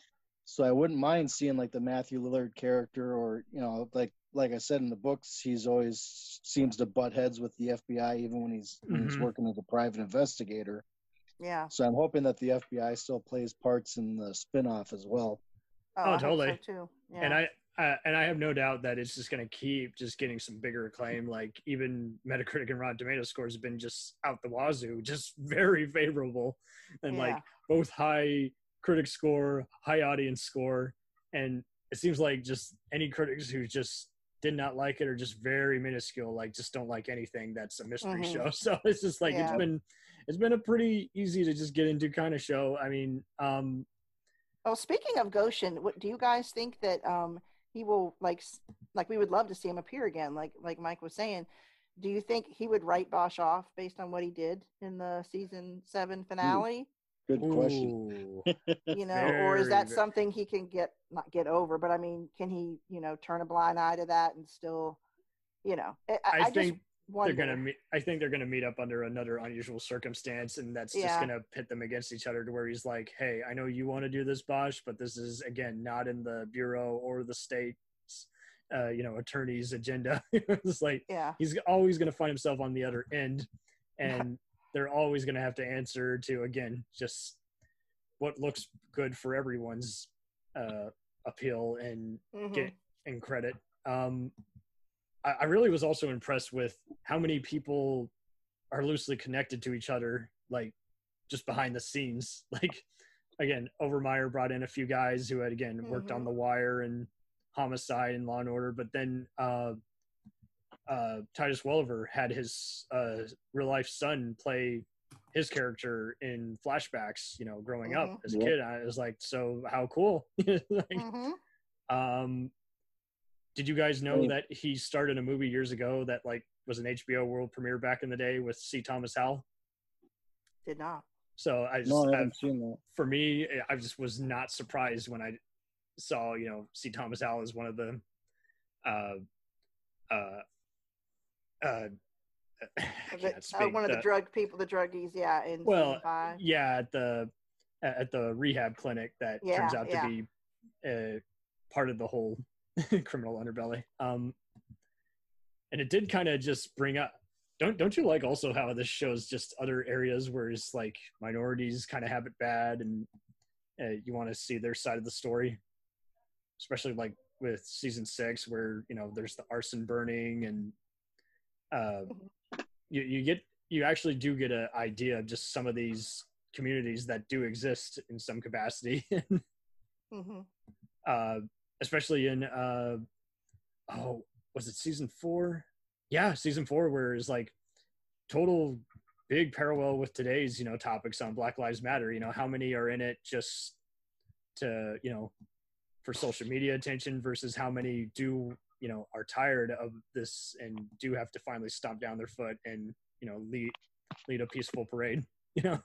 So I wouldn't mind seeing like the Matthew Lillard character, or you know, like like I said in the books, he's always seems to butt heads with the F B I, even when he's when he's Mhm. working as a private investigator. Yeah. So I'm hoping that the F B I still plays parts in the spinoff as well. Oh, Oh, I hope totally. so too. Yeah. And I uh, and I have no doubt that it's just going to keep just getting some bigger acclaim. Like even Metacritic and Rotten Tomatoes scores have been just out the wazoo, just very favorable, and Yeah. like both high critic score, high audience score, and it seems like just any critics who just did not like it are just very minuscule, like just don't like anything that's a mystery Mhm. show. So it's just like Yeah. it's been it's been a pretty easy to just get into kind of show. I mean, um, Oh, speaking of Goshen, what do you guys think that um he will like s- like we would love to see him appear again, like like Mike was saying. Do you think he would write Bosch off based on what he did in the season seven finale? Good question. ooh, You know, or is Very, that very- something he can get not get over, but I mean, can he, you know, turn a blind eye to that and still, you know, I, I, I I think just wonder. they're gonna meet. I think they're gonna meet up under another unusual circumstance, and that's just Yeah. gonna pit them against each other to where he's like, "Hey, I know you want to do this, Bosch, but this is again not in the bureau or the state's, uh, you know, attorney's agenda." It's like Yeah. he's always gonna find himself on the other end, and they're always gonna have to answer to again just what looks good for everyone's uh, appeal and Mhm. get and credit. Um, I, I really was also impressed with how many people are loosely connected to each other, like just behind the scenes. Like again, Overmeyer brought in a few guys who had again worked on Mhm. The Wire and Homicide and Law and Order, but then uh, uh, Titus Welliver had his uh, real life son play his character in flashbacks, you know, growing up Mhm. as a Yep. kid. I was like, so how cool. Like, Mhm. um, did you guys know Right. that he started a movie years ago that like was an H B O world premiere back in the day with C. Thomas Howell? Did not. So I just, No, I I- haven't seen that. for me, I just was not surprised when I saw, you know, C. Thomas Howell as one of the, uh, uh, uh, I The- can't uh, speak. one of the The- drug people, the druggies, yeah, in well, season five. yeah, at the at the rehab clinic that Yeah, turns out yeah. to be uh, part of the whole criminal underbelly. Um, and it did kind of just bring up. Don't don't you like also how this shows just other areas where it's like minorities kind of have it bad, and uh, you want to see their side of the story, especially like with season six where you know there's the arson burning and uh, you you get you actually do get an idea of just some of these communities that do exist in some capacity. Mm-hmm. uh, especially in uh, oh, was it season four? Yeah, season four, where it's like total big parallel with today's you know topics on Black Lives Matter. You know, how many are in it just to you know for social media attention versus how many do you know are tired of this and do have to finally stomp down their foot and you know lead lead a peaceful parade. You know.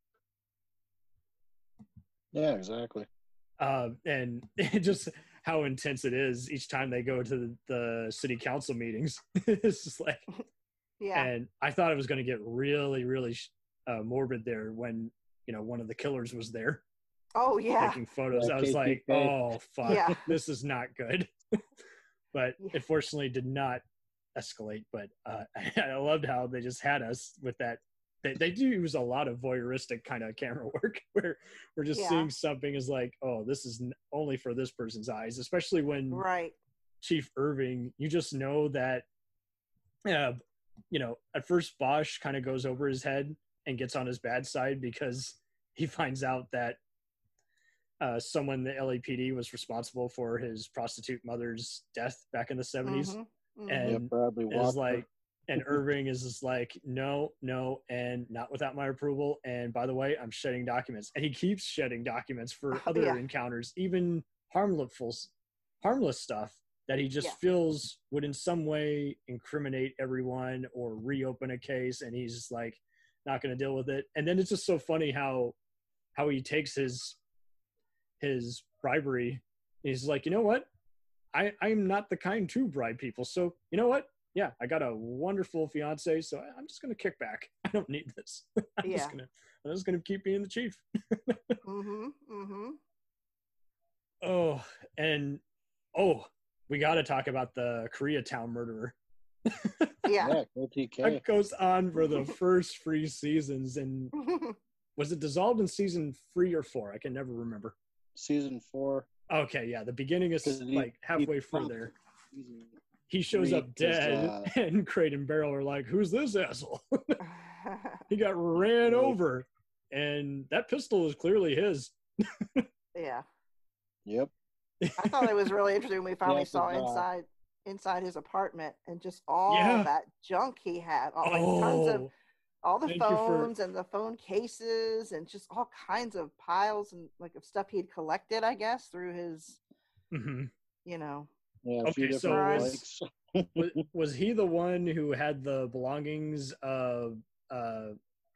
Yeah, exactly. Uh, and just how intense it is each time they go to the, the city council meetings. It's just like, Yeah. and I thought it was going to get really, really uh, morbid there when, you know, one of the killers was there Oh yeah. taking photos. Yeah, I was like, K K K. oh, fuck, Yeah. this is not good. But Yeah. it fortunately did not escalate. But uh, I loved how they just had us with that. They, they do use a lot of voyeuristic kind of camera work where we're just Yeah. seeing something as like, oh, this is n- only for this person's eyes, especially when Right. Chief Irving, you just know that, uh, you know, at first Bosch kind of goes over his head and gets on his bad side because he finds out that uh, someone, the L A P D, was responsible for his prostitute mother's death back in the seventies. Mhm, mhm. Yeah, And Bradley is Walker. like, and Irving is just like, no, no, and not without my approval. And by the way, I'm shedding documents. And he keeps shedding documents for other Yeah. encounters, even harmless, harmless stuff that he just Yeah. feels would in some way incriminate everyone or reopen a case. And he's just like, not going to deal with it. And then it's just so funny how, how he takes his, his bribery. He's like, you know what? I, I'm not the kind to bribe people. So you know what? Yeah, I got a wonderful fiance, so I- I'm just gonna kick back. I don't need this. I'm Yeah. just gonna I'm just gonna keep being the chief. Mm-hmm. Mm-hmm. Oh, and oh, we got to talk about the Koreatown murderer. Yeah. yeah T K. That goes on for the first three seasons, and was it dissolved in season three or four? I can never remember. Season four. Okay, yeah, the beginning is He, like halfway he, through there. He shows up dead, uh, and Crate and Barrel are like, "Who's this asshole?" He got ran over, and that pistol is clearly his. Yeah. Yep. I thought it was really interesting when we finally Yeah, saw uh, inside inside his apartment and just all Yeah. that junk he had, all, like Oh, tons of all the thank you for- phones and the phone cases and just all kinds of piles and like of stuff he'd collected, I guess, through his, Mhm. you know. Yeah, a few Okay, so different was, likes. was was he the one who had the belongings of uh,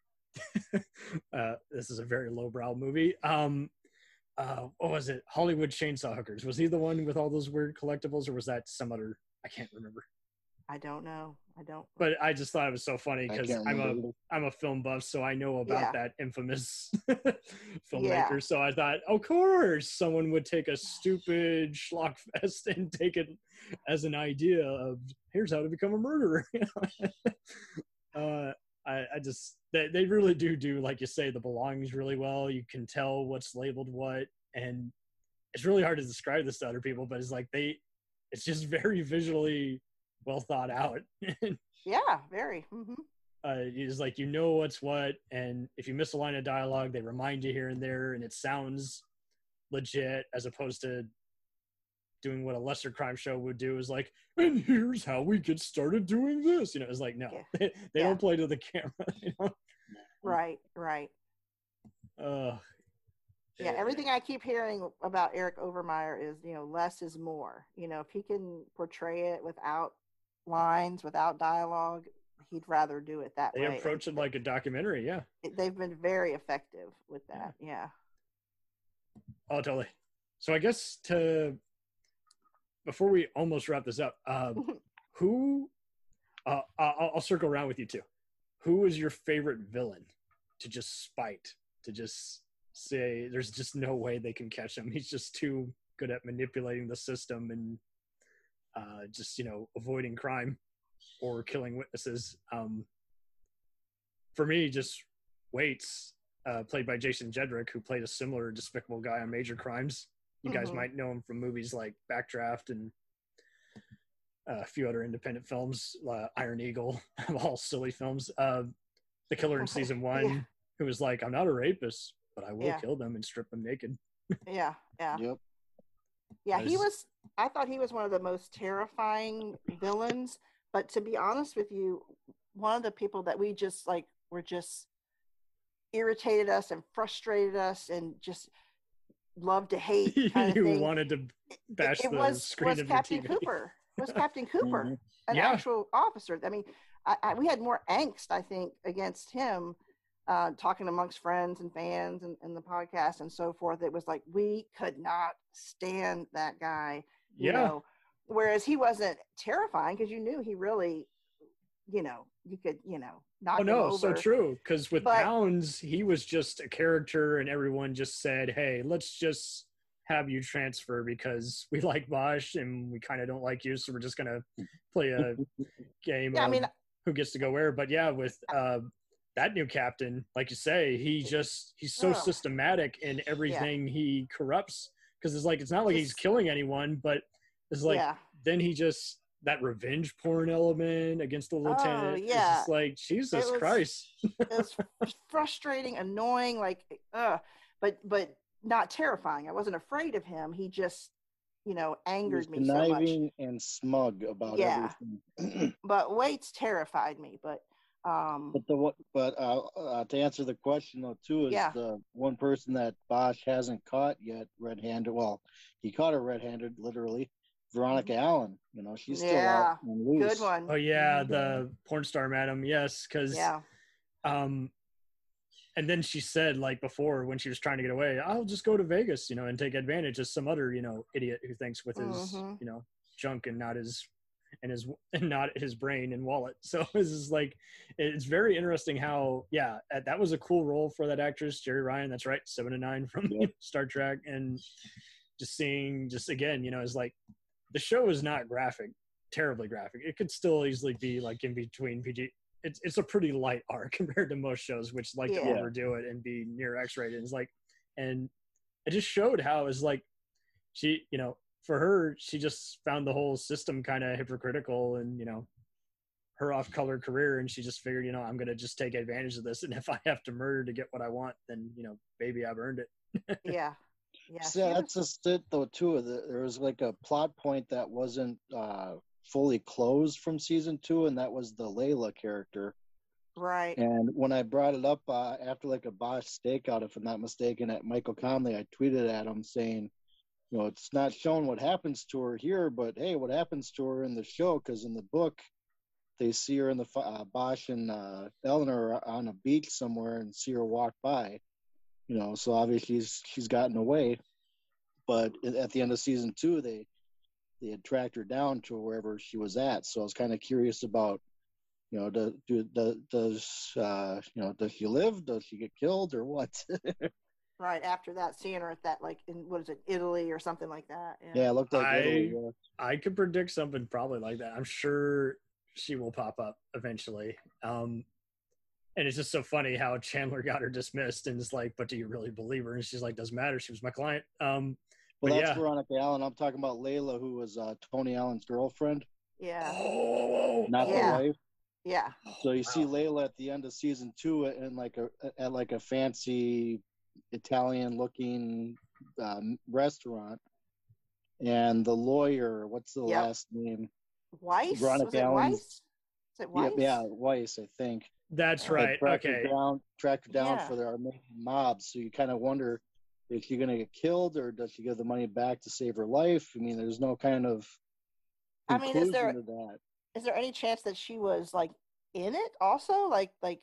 uh this is a very lowbrow movie. Um uh what was it? Hollywood Chainsaw Hookers. Was he the one with all those weird collectibles, or was that some other? I can't remember. I don't know. I don't. But I just thought it was so funny I because can't I'm a remember either. I'm a film buff, so I know about Yeah. that infamous filmmaker. Yeah. So I thought, of course, someone would take a stupid schlock fest and take it as an idea of here's how to become a murderer. uh, I, I just they they really do do like you say the belongings really well. You can tell what's labeled what, and it's really hard to describe this to other people, but it's like they, it's just very visually well thought out. Yeah, very. Mm-hmm. Uh, it's like you know what's what, and if you miss a line of dialogue, they remind you here and there, and it sounds legit as opposed to doing what a lesser crime show would do. Is like, and here's how we get started doing this. You know, it's like no, Yeah. they, they Yeah. don't play to the camera. You know? Right, right. Uh, Yeah, everything I keep hearing about Eric Overmyer is, you know, less is more. You know, if he can portray it without lines, without dialogue, he'd rather do it that they way. approach it like a documentary. Yeah. It- They've been very effective with that. Yeah. Oh, totally. So I guess to before we almost wrap this up, uh, who uh, I'll, I'll circle around with you too. Who is your favorite villain to just spite? To just say there's just no way they can catch him. He's just too good at manipulating the system and uh, just you know avoiding crime or killing witnesses. Um, for me, just Waits. Uh, played by Jason Jedrick, who played a similar despicable guy on Major Crimes. You guys Mhm. might know him from movies like Backdraft and uh, a few other independent films, uh, Iron Eagle, all silly films. Uh, the killer in season one, Yeah. who was like, I'm not a rapist, but I will Yeah. kill them and strip them naked. Yeah. Yeah. Yep. Yeah. He There's- was, I thought he was one of the most terrifying villains. But to be honest with you, one of the people that we just like were just irritated us and frustrated us and just loved to hate kind of You thing. wanted to bash it, it the was, screen was of Captain your T V. Cooper. Was Captain Cooper Mhm. an Yeah. actual officer? I mean, I, I, we had more angst, I think, against him, uh, talking amongst friends and fans and, and the podcast and so forth. It was like we could not stand that guy. You Yeah. know, whereas he wasn't terrifying because you knew he really, you know, you could, you know, knock Oh him no, over. so true. Because with But- Pounds, he was just a character, and everyone just said, "Hey, let's just have you transfer because we like Bosch and we kind of don't like you, so we're just gonna play a game Yeah, I of mean- who gets to go where." But yeah, with uh, that new captain, like you say, he just he's so Oh. systematic in everything he corrupts. Because it's like it's not like he's Just- killing anyone, but it's like yeah. then he just that revenge porn element against the lieutenant. It's Oh, yeah. just like Jesus It was- Christ. It was frustrating, annoying, like, uh, but but not terrifying. I wasn't afraid of him. He just, you know, He was angered me so much. conniving and smug about Yeah. everything. But Waits terrified me. But um, But the what? But uh, uh, to answer the question though, too, is Yeah. the one person that Bosch hasn't caught yet, red-handed. Well, he caught her red-handed, literally. Veronica Allen. You know, she's still Mm-hmm. Yeah. out and loose. good one. Oh yeah, the porn star madam. Yes, because Yeah, um, and then she said like before when she was trying to get away, I'll just go to Vegas, you know, and take advantage of some other you know idiot who thinks with his Mhm. you know junk and not his and his and not his brain and wallet. So this is like it's very interesting how yeah that that was a cool role for that actress Jerry Ryan. That's right, seven to nine from Yep. Star Trek, and just seeing, just again, you know, is like the show is not graphic, terribly graphic. It could still easily be like in between P G. It's it's a pretty light R compared to most shows, which like Yeah. to overdo it and be near X-rated. It's like, and it just showed how it's like she, you know, for her, she just found the whole system kind of hypocritical and, you know, her off-color career, and she just figured, you know, I'm gonna just take advantage of this, and if I have to murder to get what I want, then, you know, baby, I've earned it. Yeah. Yeah. So she that's just it though too. The- There was like a plot point that wasn't uh, fully closed from season two, and that was the Layla character. Right. And when I brought it up uh, after like a Bosch stakeout, if I'm not mistaken, at Michael Conley, I tweeted at him saying, you know, it's not showing what happens to her here, but hey, what happens to her in the show? Because in the book, they see her in the uh, Bosch and uh, Eleanor on a beach somewhere and see her walk by. You know, so obviously she's, she's gotten away. But at the end of season two, they they had tracked her down to wherever she was at. So I was kind of curious about, you know, do, do, do, does uh, you know, does she live? Does she get killed or what? Right after that, seeing her at that, like, in what is it, Italy or something like that. Yeah, it looked like I, Italy, yeah. I could predict something probably like that. I'm sure she will pop up eventually. Um, and it's just so funny how Chandler got her dismissed, and it's like, but do you really believe her? And she's like, doesn't matter. She was my client. Um, Well, but that's yeah. Veronica Allen. I'm talking about Layla, who was uh, Tony Allen's girlfriend, Yeah. Oh, not Yeah. the wife. Yeah. So you see Layla at the end of season two in like a at like a fancy Italian-looking um, restaurant, and the lawyer, what's the Yep. last name? Weiss? Veronica Was it Allen's- Weiss? Is it Weiss? Yeah, yeah, Weiss, I think. That's They right. tracked her Okay. down, tracked her down Yeah. for the Armenian mob. So you kind of wonder, is she going to get killed, or does she give the money back to save her life? I mean, there's no kind of I mean, is conclusion there- to that. Is there any chance that she was, like, in it also? Like, like,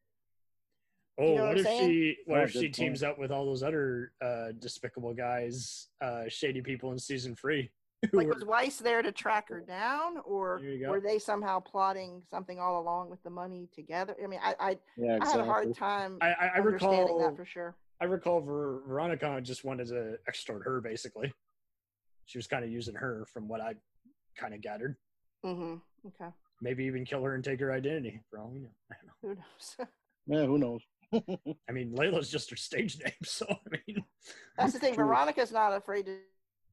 Oh, You know what, what I'm if saying? she what Oh, if she good teams point. up with all those other uh, despicable guys, uh, shady people in season three? who like were- was Weiss there to track her down, or There you go. were they somehow plotting something all along with the money together? I mean, I I, Yeah, I exactly. had a hard time I, I, I understanding recall that for sure. I recall Ver- Veronica just wanted to extort her, basically. She was kind of using her, from what I kind of gathered. Mm-hmm. Okay. Maybe even kill her and take her identity, for all we know. I don't know. Who knows? Yeah, who knows? I mean, Layla's just her stage name, so I mean, That's the thing. True. Veronica's not afraid to.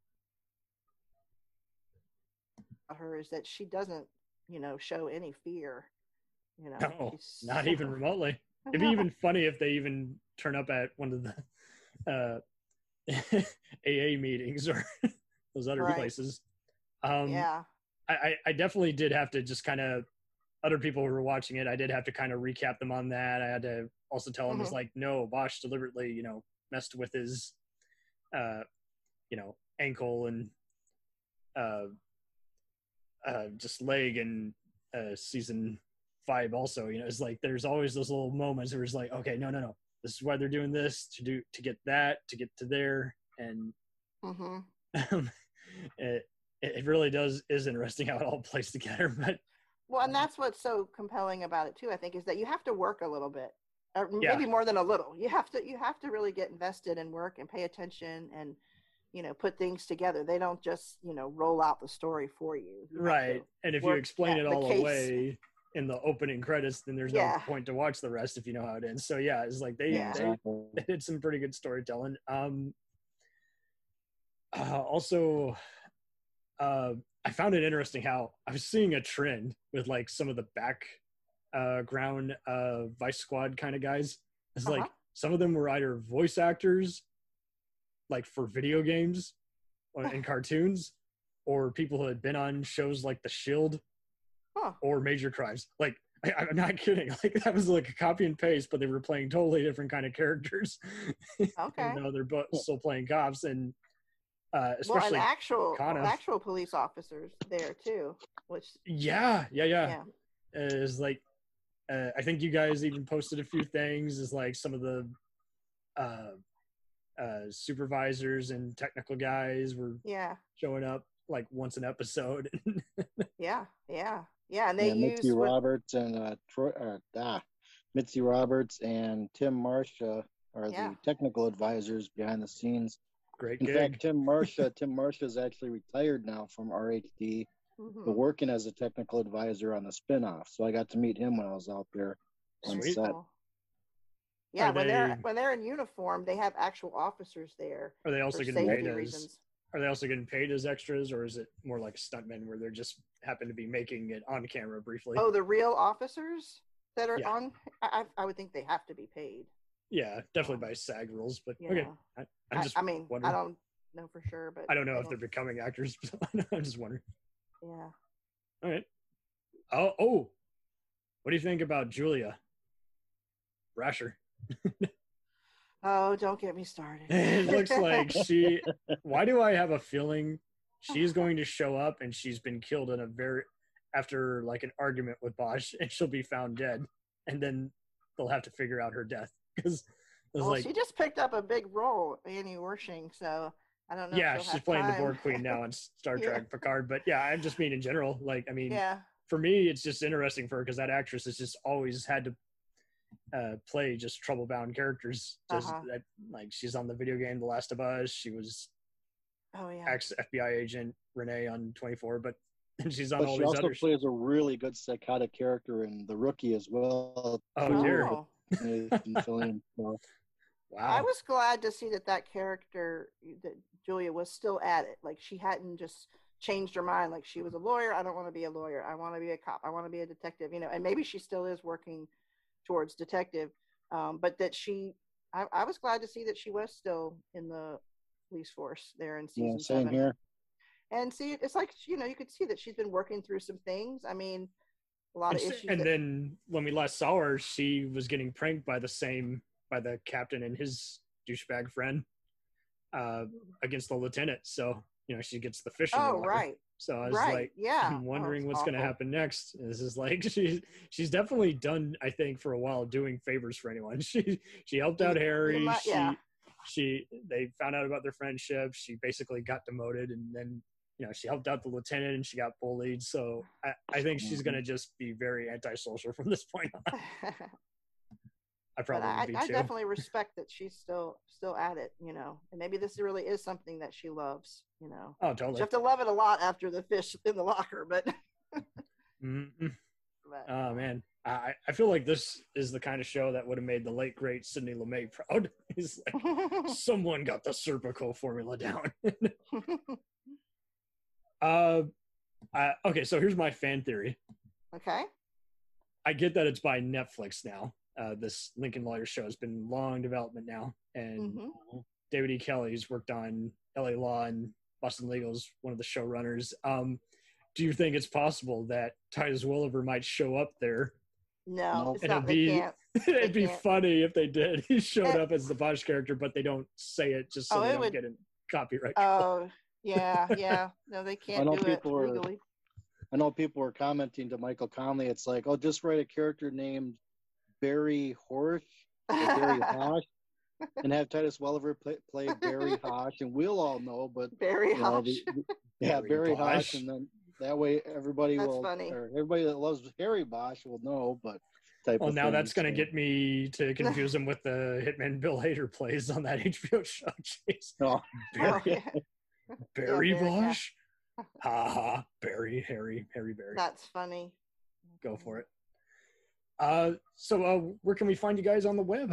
Her is that she doesn't, you know, show any fear. You know, no, she's- not even remotely. I It'd be know. even funny if they even turn up at one of the uh, A A meetings or those other Right. places. Um, Yeah. I, I, I definitely did have to just kind of, other people who were watching it, I did have to kind of recap them on that. I had to also tell them, it's Mhm. like, no, Bosch deliberately, you know, messed with his, uh, you know, ankle and uh, uh, just leg in uh, season five also. You know, it's like there's always those little moments where it's like, okay, no, no, no. This is why they're doing this, to do to get that, to get to there. And Mm-hmm. um, it, it really does is interesting how it all plays together. But Well, and that's what's so compelling about it too, I think, is that you have to work a little bit, or Yeah. maybe more than a little. You have to you have to really get invested and work and pay attention and, you know, put things together. They don't just, you know, roll out the story for you. You have right, to and if you work explain at it the all case. away in the opening credits, then there's Yeah. no point to watch the rest if you know how it ends. So yeah, it's like they Yeah. they, they did some pretty good storytelling. Um, uh, also, uh, I found it interesting how I was seeing a trend with like some of the back uh, ground uh, Vice Squad kind of guys. It's like Uh-huh. some of them were either voice actors, like for video games or in cartoons, or people who had been on shows like The Shield Huh. or Major Crimes. Like, I, I'm not kidding. Like, that was like a copy and paste, but they were playing totally different kind of characters. Okay. Even though they're both still playing cops, and uh, Well, and especially actual Connor. actual police officers there too, which yeah, yeah, yeah. yeah, Is like, uh, I think you guys even posted a few things. Is like some of the uh, uh, supervisors and technical guys were yeah, showing up like once an episode. yeah, yeah, yeah, and they yeah, use Mitzi what- Roberts and uh, Troy, uh, ah, Mitzi Roberts and Tim Marsha are Yeah. the technical advisors behind the scenes. Great In gig. fact, Tim Marcia, Tim Marcia is actually retired now from R H D, Mhm. but working as a technical advisor on the spinoff. So I got to meet him when I was out there on Sweet. set. Cool. Yeah, Are when they... are they- when they're in uniform, they have actual officers there. Are they also for getting safety paid as reasons. Are they also getting paid as extras, or is it more like stuntmen where they're just happen to be making it on camera briefly? Oh, the real officers that are Yeah. on. I, I I would think they have to be paid. Yeah, definitely by SAG rules, but Yeah. okay. I, I'm I, just I mean, wondering. I don't know for sure, but I don't know they if they're becoming actors. I'm just wondering. Yeah. All right. Oh, oh. What do you think about Julia Brasher? Oh, don't get me started. It looks like she. Why do I have a feeling she's going to show up and she's been killed in a very after like an argument with Bosch, and she'll be found dead, and then they'll have to figure out her death because it was Well, like she just picked up a big role, Annie Wershing, so I don't know. if yeah, she'll she's have playing time. the Borg Queen now on Star Trek Yeah. Picard. But yeah, I just mean in general. Like, I mean, Yeah. for me, it's just interesting for her because that actress has just always had to uh, play just trouble-bound characters. Just Uh-huh. that, like she's on the video game The Last of Us. She was Oh yeah. ex F B I agent Renee on twenty-four, but she's on But all she these also other. plays a really good psychotic character in The Rookie as well. Oh dear! Oh. Nathan Fillion, so. Wow. I was glad to see that that character, that Julia was still at it. Like she hadn't just changed her mind. Like she was a lawyer. I don't want to be a lawyer. I want to be a cop. I want to be a detective. You know, and maybe she still is working towards detective. Um, but that she, I, I was glad to see that she was still in the police force there in season Yeah, same seven. here. And see, it's like, you know, you could see that she's been working through some things. I mean, a lot and, of s- issues. and that- then when we last saw her, she was getting pranked by the same by the captain and his douchebag friend uh, against the lieutenant. So you know she gets the fish. in the oh, locker. right. So I was Right, like, yeah. I'm wondering Oh, it's what's going to awful. happen next. And this is like she she's definitely done, I think, for a while doing favors for anyone. She she helped out You- you Harry. might- she yeah. she they found out about their friendship. She basically got demoted, and then you know she helped out the lieutenant, and she got bullied. So I, I think she's going to just be very antisocial from this point on. I But probably I, would be I too. definitely respect that she's still still at it, you know. And maybe this really is something that she loves, you know. Oh, You totally. have to love it a lot after the fish in the locker, but, Mm-mm. but Oh man, I I feel like this is the kind of show that would have made the late great Sidney Lumet proud. He's like, someone got the Serpico formula down. uh, I, okay, so here's my fan theory. okay. I get that it's by Netflix now. Uh, this Lincoln Lawyer show has been in long development now, and Mhm. David E. Kelly's worked on L A Law and Boston Legal's one of the showrunners. Um, do you think it's possible that Titus Welliver might show up there? No, Nope. it's And not. it'd They be can't. it'd be can't. funny if they did. He showed Eh. up as the Bosch character, but they don't say it just so Oh, they it don't would- get a copyright. Oh, yeah, yeah. No, they can't know do it people are- legally. I know people were commenting to Michael Conley. It's like, oh, just write a character named Barry Horsch or Barry Hosh, and have Titus Welliver play, play Barry Hosh, and we'll all know. But Barry you know, Hosh. the- yeah, Barry Barry Bosch. Hosh, and then that way everybody That's will, funny. or everybody that loves Harry Bosch will know. But type Well, of now thing, that's going to so. get me to confuse him with the hitman Bill Hader plays on that H B O show. Jeez. No. Oh, Barry, yeah. Barry Barry, yeah. Bosch. Ha ha. Barry, Harry, Harry Barry. That's funny. Go for it. Uh, so uh, where can we find you guys on the web?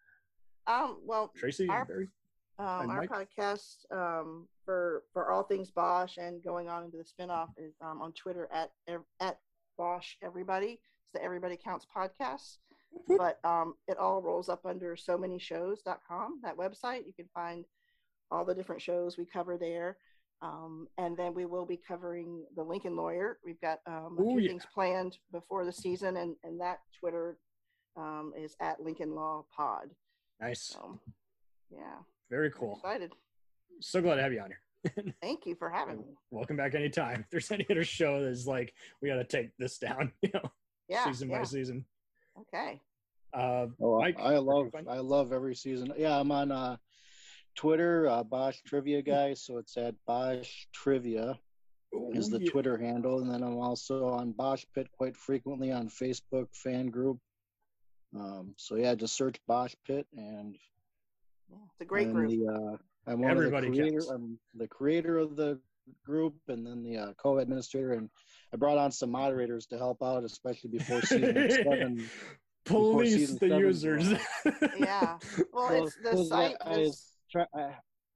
Um, well, Tracy our, and Barry? um, and our Mike? podcast um, for for all things Bosch and going on into the spinoff is um, on Twitter at at Bosch Everybody. It's the Everybody Counts podcast. But um, it all rolls up under so many shows dot com, that website. You can find all the different shows we cover there. Um, and then we will be covering the Lincoln Lawyer. We've got um, a Ooh, few yeah. things planned before the season, and, and that Twitter um, is at Lincoln Law Pod. Nice. So, yeah, Very cool. excited. So glad to have you on here. Thank you for having me. Welcome back anytime. If there's any other show that's like, we got to take this down, you know, Yeah, season yeah. by season. Okay. Uh, Oh, Mike, I where can love we find you? I love every season. Yeah, I'm on uh, Twitter, uh, Bosch Trivia Guy, so it's at Bosch Trivia is Ooh, the yeah. Twitter handle, and then I'm also on Bosch Pit quite frequently on Facebook fan group. Um, so yeah, just search Bosch Pit, and Yeah, it's a great I'm group. The, uh, I'm one Everybody of the creator. counts. I'm the creator of the group, and then the uh, co-administrator, and I brought on some moderators to help out, especially before season seven. Police season the seven users. Yeah. Well, it's the Well, site. I, I is- try, I,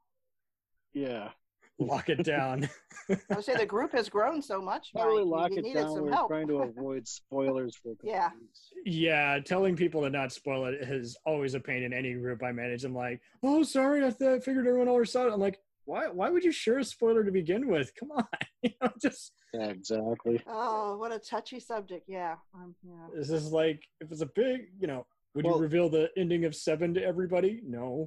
yeah. Lock it down. I would say the group has grown so much. Not really Mike, lock you it needed down. some We're help. trying to avoid spoilers for a couple Yeah. weeks. Yeah, telling people to not spoil it is always a pain in any group I manage. I'm like, oh, sorry, I, th- I figured everyone already saw it. I'm like, why? Why would you share a spoiler to begin with? Come on, you know, just Yeah, exactly. Oh, what a touchy subject. Yeah. Um, yeah. this is like if it's a big, you know, would Well- you reveal the ending of Seven to everybody? No.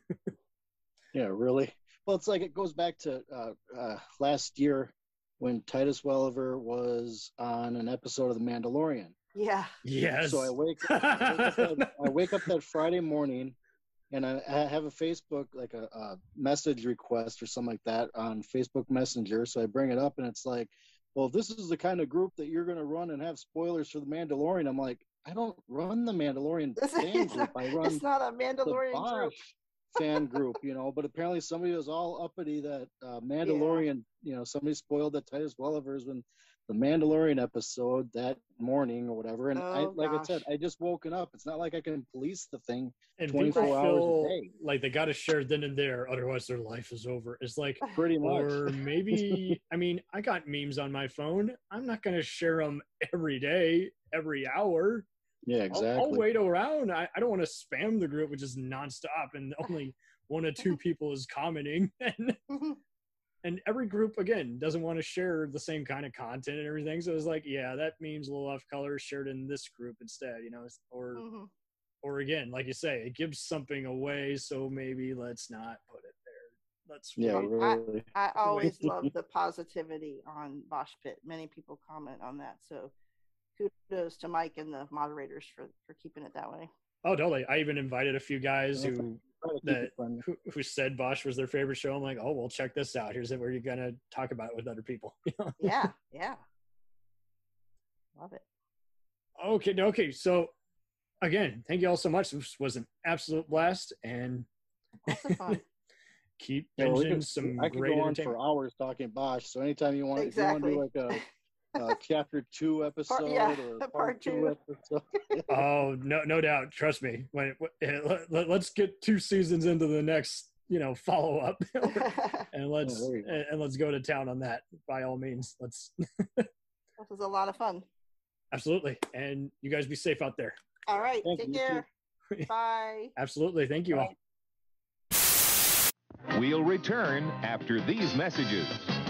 Yeah, really. Well, it's like it goes back to uh, uh, last year when Titus Welliver was on an episode of The Mandalorian. Yeah. Yes. So I wake, I wake, up, that, I wake up that Friday morning, and I, I have a Facebook, like a, a message request or something like that on Facebook Messenger. So I bring it up, and it's like, well, if this is the kind of group that you're going to run and have spoilers for The Mandalorian, I'm like, I don't run The Mandalorian This fan is group. not, I run it's not a the Mandalorian group. Bosch fan group, you know. But apparently somebody was all uppity that uh, Mandalorian, you know, somebody spoiled that Titus Welliver's when the Mandalorian episode that morning or whatever. And I, Oh, like gosh. I said, I just woken up. It's not like I can police the thing and twenty-four people hours feel a day. like they got to share then and there, otherwise their life is over. It's like, Pretty much. or maybe, I mean, I got memes on my phone. I'm not going to share them every day, every hour. Yeah, I'll, exactly. I'll wait around. I, I don't want to spam the group, which is nonstop, and only one or two people is commenting. And and every group again doesn't want to share the same kind of content and everything. So it's like, yeah, that meme's a little off color. Shared in this group instead, you know, or Mhm. or again, like you say, it gives something away. So maybe let's not put it there. Let's Yeah, Um, really. I always love the positivity on Bosch Pit. Many people comment on that. So kudos to Mike and the moderators for, for keeping it that way. Oh, totally. I even invited a few guys Yeah, who Try to keep that it friendly. who, who said Bosch was their favorite show. I'm like, oh, well, check this out. Here's it where you're gonna talk about it with other people. You know? Yeah, yeah. Love it. Okay, okay. So again, thank you all so much. This was an absolute blast, and Lots of fun. keep Yeah, well, we binging could- some I could great go on entertainment. for hours talking Bosch. So anytime you want, Exactly. if you want to do like a, a chapter two episode yeah, or part part two two. episode. Oh, no, no doubt. Trust me. When let, let, let's get two seasons into the next, you know, follow up, and let's there you go. and, and let's go to town on that. By all means, let's This was a lot of fun. absolutely. And you guys be safe out there. All right. Thank take you, you care. Bye. Absolutely. Thank you all. We'll return after these messages.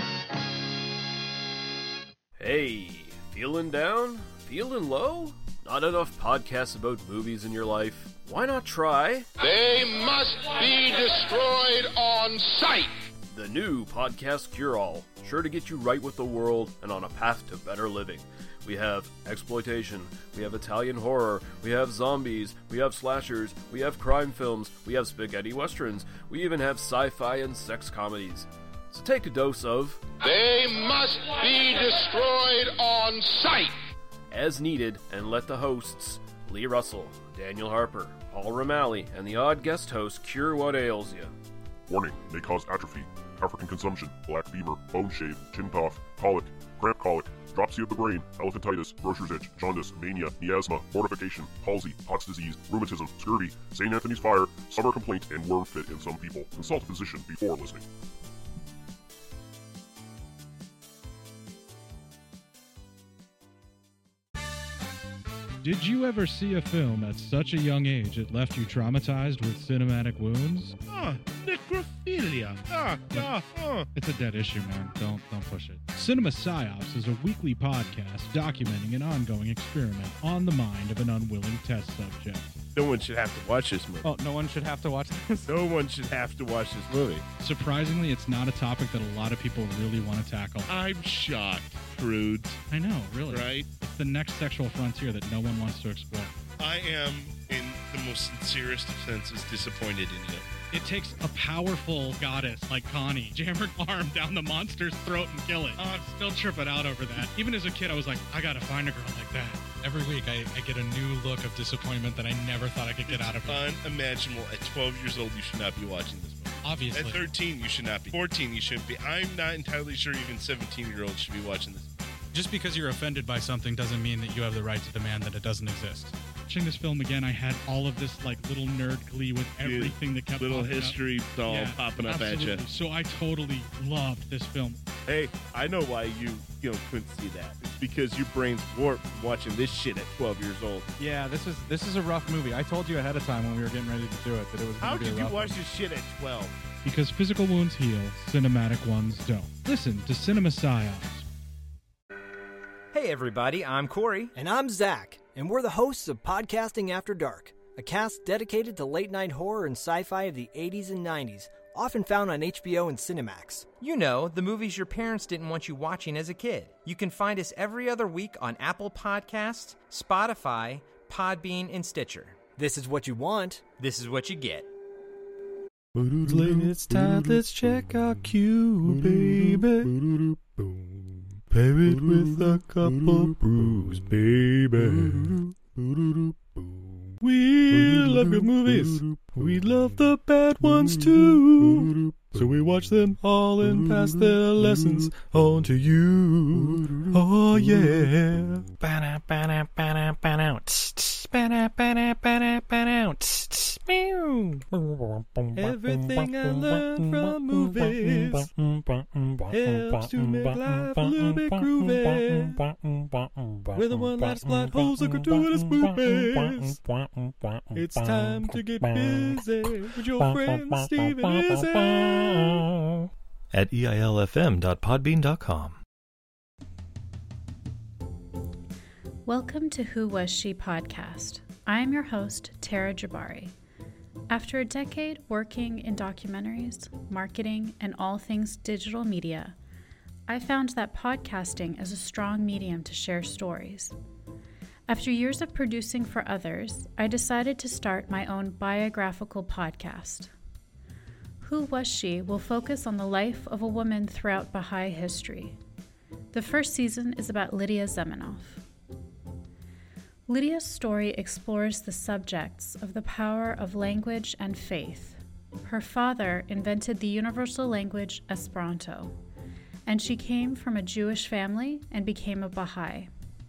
Hey, feeling down? Feeling low? Not enough podcasts about movies in your life? Why not try They must be destroyed on sight. the new Podcast Cure-All? Sure to get you right with the world and on a path to better living. We have exploitation, we have Italian horror, we have zombies, we have slashers, we have crime films, we have spaghetti westerns, we even have sci-fi and sex comedies. So take a dose of They must be destroyed on sight. as needed, and let the hosts, Lee Russell, Daniel Harper, Paul Romali, and the odd guest host cure what ails you. Warning, may cause atrophy, African consumption, black fever, bone shave, chin cough, colic, cramp colic, dropsy of the brain, elephantitis, grocer's itch, jaundice, mania, miasma, mortification, palsy, Pott's disease, rheumatism, scurvy, Saint Anthony's fire, summer complaint, and worm fit in some people. Consult a physician before listening. Did you ever see a film at such a young age it left you traumatized with cinematic wounds? Ah, necrophilia. Ah, ah, ah. It's a dead issue, man. Don't don't push it. Cinema Psyops is a weekly podcast documenting an ongoing experiment on the mind of an unwilling test subject. No one should have to watch this movie. Oh, no one should have to watch this? No one should have to watch this movie. Surprisingly, it's not a topic that a lot of people really want to tackle. I'm shocked, Prudes. I know, really. Right? It's the next sexual frontier that no one wants to explore. I am, in the most sincerest of senses, disappointed in you. It takes a powerful goddess like Connie, jam her arm down the monster's throat and kill it. Oh, I'm still tripping out over that. Even as a kid, I was like, I gotta find a girl like that. Every week, I, I get a new look of disappointment that I never thought I could get out of it. Unimaginable. At twelve years old, you should not be watching this movie. Obviously. At thirteen, you should not be. fourteen, you shouldn't be. I'm not entirely sure even seventeen-year-olds should be watching this. Just because you're offended by something doesn't mean that you have the right to demand that it doesn't exist. Watching this film again, I had all of this like little nerd glee with everything that kept little popping history up. doll Yeah, popping up absolutely. at you. So I totally loved this film. Hey, I know why you you know couldn't see that. It's because your brain's warped from watching this shit at twelve years old. Yeah, this is this is a rough movie. I told you ahead of time when we were getting ready to do it that it was. How gonna be did a you rough watch one. this shit at twelve? Because physical wounds heal, cinematic ones don't. Listen to Cinema Psyops. Hey everybody, I'm Corey. And I'm Zach, and we're the hosts of Podcasting After Dark, a cast dedicated to late-night horror and sci-fi of the eighties and nineties, often found on H B O and Cinemax. You know, the movies your parents didn't want you watching as a kid. You can find us every other week on Apple Podcasts, Spotify, Podbean, and Stitcher. This is what you want. This is what you get. It's time, let's check our queue, baby. Pair it with a couple brews, baby. We love good movies. We love the bad ones too. So we watch them all and pass their lessons on to you. Oh yeah. Everything I learned from movies helps to make life a little bit groovy. With a one-last plot holes of gratuitous movies. It's time to get busy with your friend Steve and Izzy. At E I L F M dot podbean dot com. Welcome to Who Was She podcast. I am your host, Tara Jabari. After a decade working in documentaries, marketing, and all things digital media, I found that podcasting is a strong medium to share stories. After years of producing for others, I decided to start my own biographical podcast. Who Was She will focus on the life of a woman throughout Baha'i history. The first season is about Lydia Zamenhof. Lydia's story explores the subjects of the power of language and faith. Her father invented the universal language Esperanto, and she came from a Jewish family and became a Baha'i.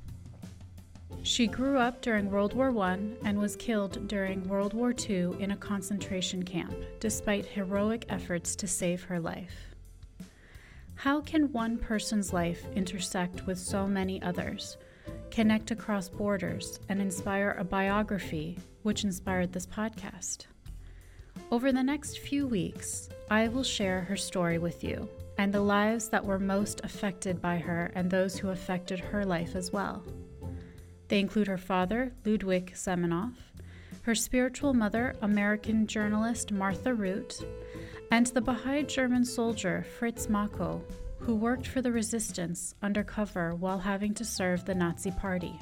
She grew up during World War One and was killed during World War Two in a concentration camp, despite heroic efforts to save her life. How can one person's life intersect with so many others, connect across borders, and inspire a biography which inspired this podcast? Over the next few weeks, I will share her story with you and the lives that were most affected by her and those who affected her life as well. They include her father, Ludwig Zamenhof, her spiritual mother, American journalist Martha Root, and the Baha'i German soldier Fritz Mako, who worked for the resistance undercover while having to serve the Nazi Party.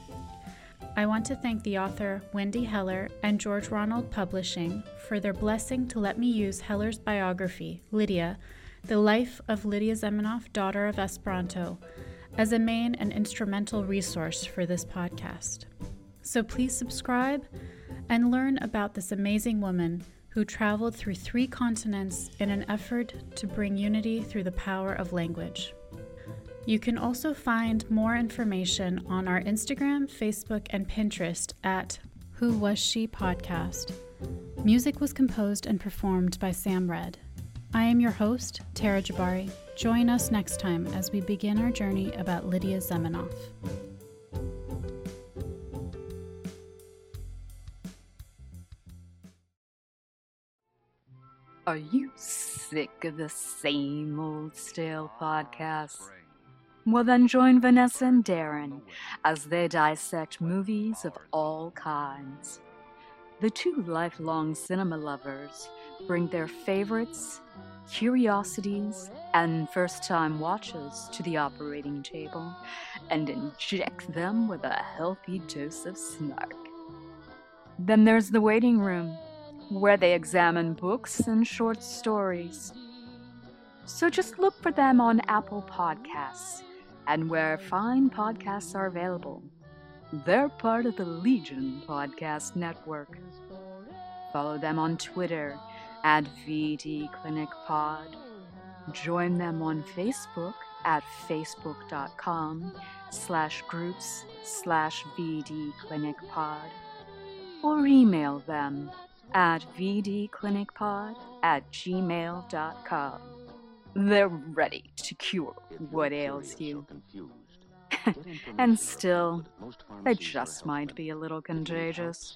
I want to thank the author Wendy Heller and George Ronald Publishing for their blessing to let me use Heller's biography, Lydia, The Life of Lydia Zamenhof, Daughter of Esperanto, as a main and instrumental resource for this podcast. So please subscribe and learn about this amazing woman who traveled through three continents in an effort to bring unity through the power of language. You can also find more information on our Instagram, Facebook, and Pinterest at Who Was She Podcast. Music was composed and performed by Sam Red. I am your host, Tara Jabari. Join us next time as we begin our journey about Lydia Zamenhof. Are you sick of the same old stale podcasts? Well, then join Vanessa and Darren as they dissect movies of all kinds. The two lifelong cinema lovers bring their favorites, curiosities, and first-time watches to the operating table and inject them with a healthy dose of snark. Then there's the waiting room, where they examine books and short stories. So just look for them on Apple Podcasts and where fine podcasts are available. They're part of the Legion Podcast Network. Follow them on Twitter at V D Clinic Pod. Join them on Facebook at facebook.com slash groups slash VD Clinic Pod. Or email them at vdclinicpod at gmail dot com. They're ready to cure what ails you. And still, they just might be a little contagious.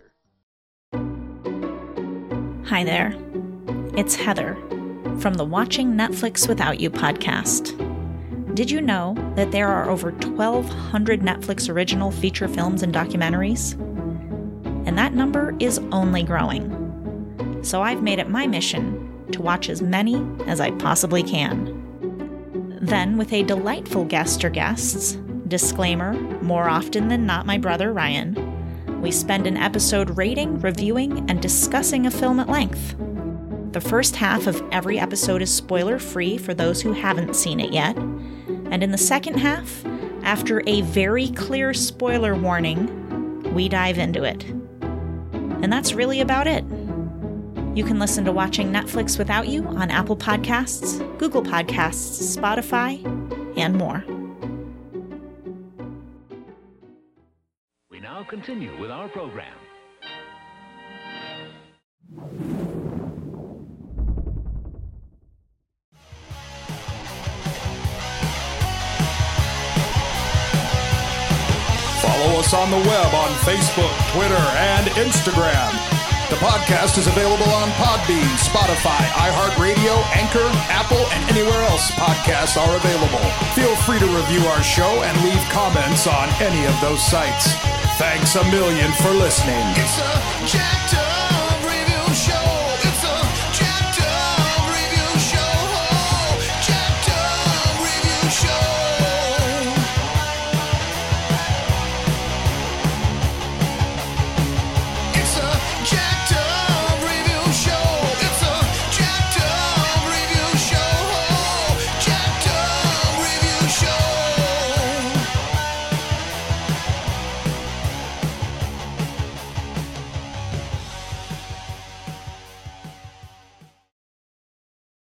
Hi there. It's Heather from the Watching Netflix Without You podcast. Did you know that there are over twelve hundred Netflix original feature films and documentaries? And that number is only growing. So I've made it my mission to watch as many as I possibly can. Then, with a delightful guest or guests, disclaimer, more often than not my brother Ryan, we spend an episode rating, reviewing, and discussing a film at length. The first half of every episode is spoiler-free for those who haven't seen it yet, and in the second half, after a very clear spoiler warning, we dive into it. And that's really about it. You can listen to Watching Netflix Without You on Apple Podcasts, Google Podcasts, Spotify, and more. We now continue with our program. Follow us on the web on Facebook, Twitter, and Instagram. The podcast is available on Podbean, Spotify, iHeartRadio, Anchor, Apple, and anywhere else podcasts are available. Feel free to review our show and leave comments on any of those sites. Thanks a million for listening. It's a jacked up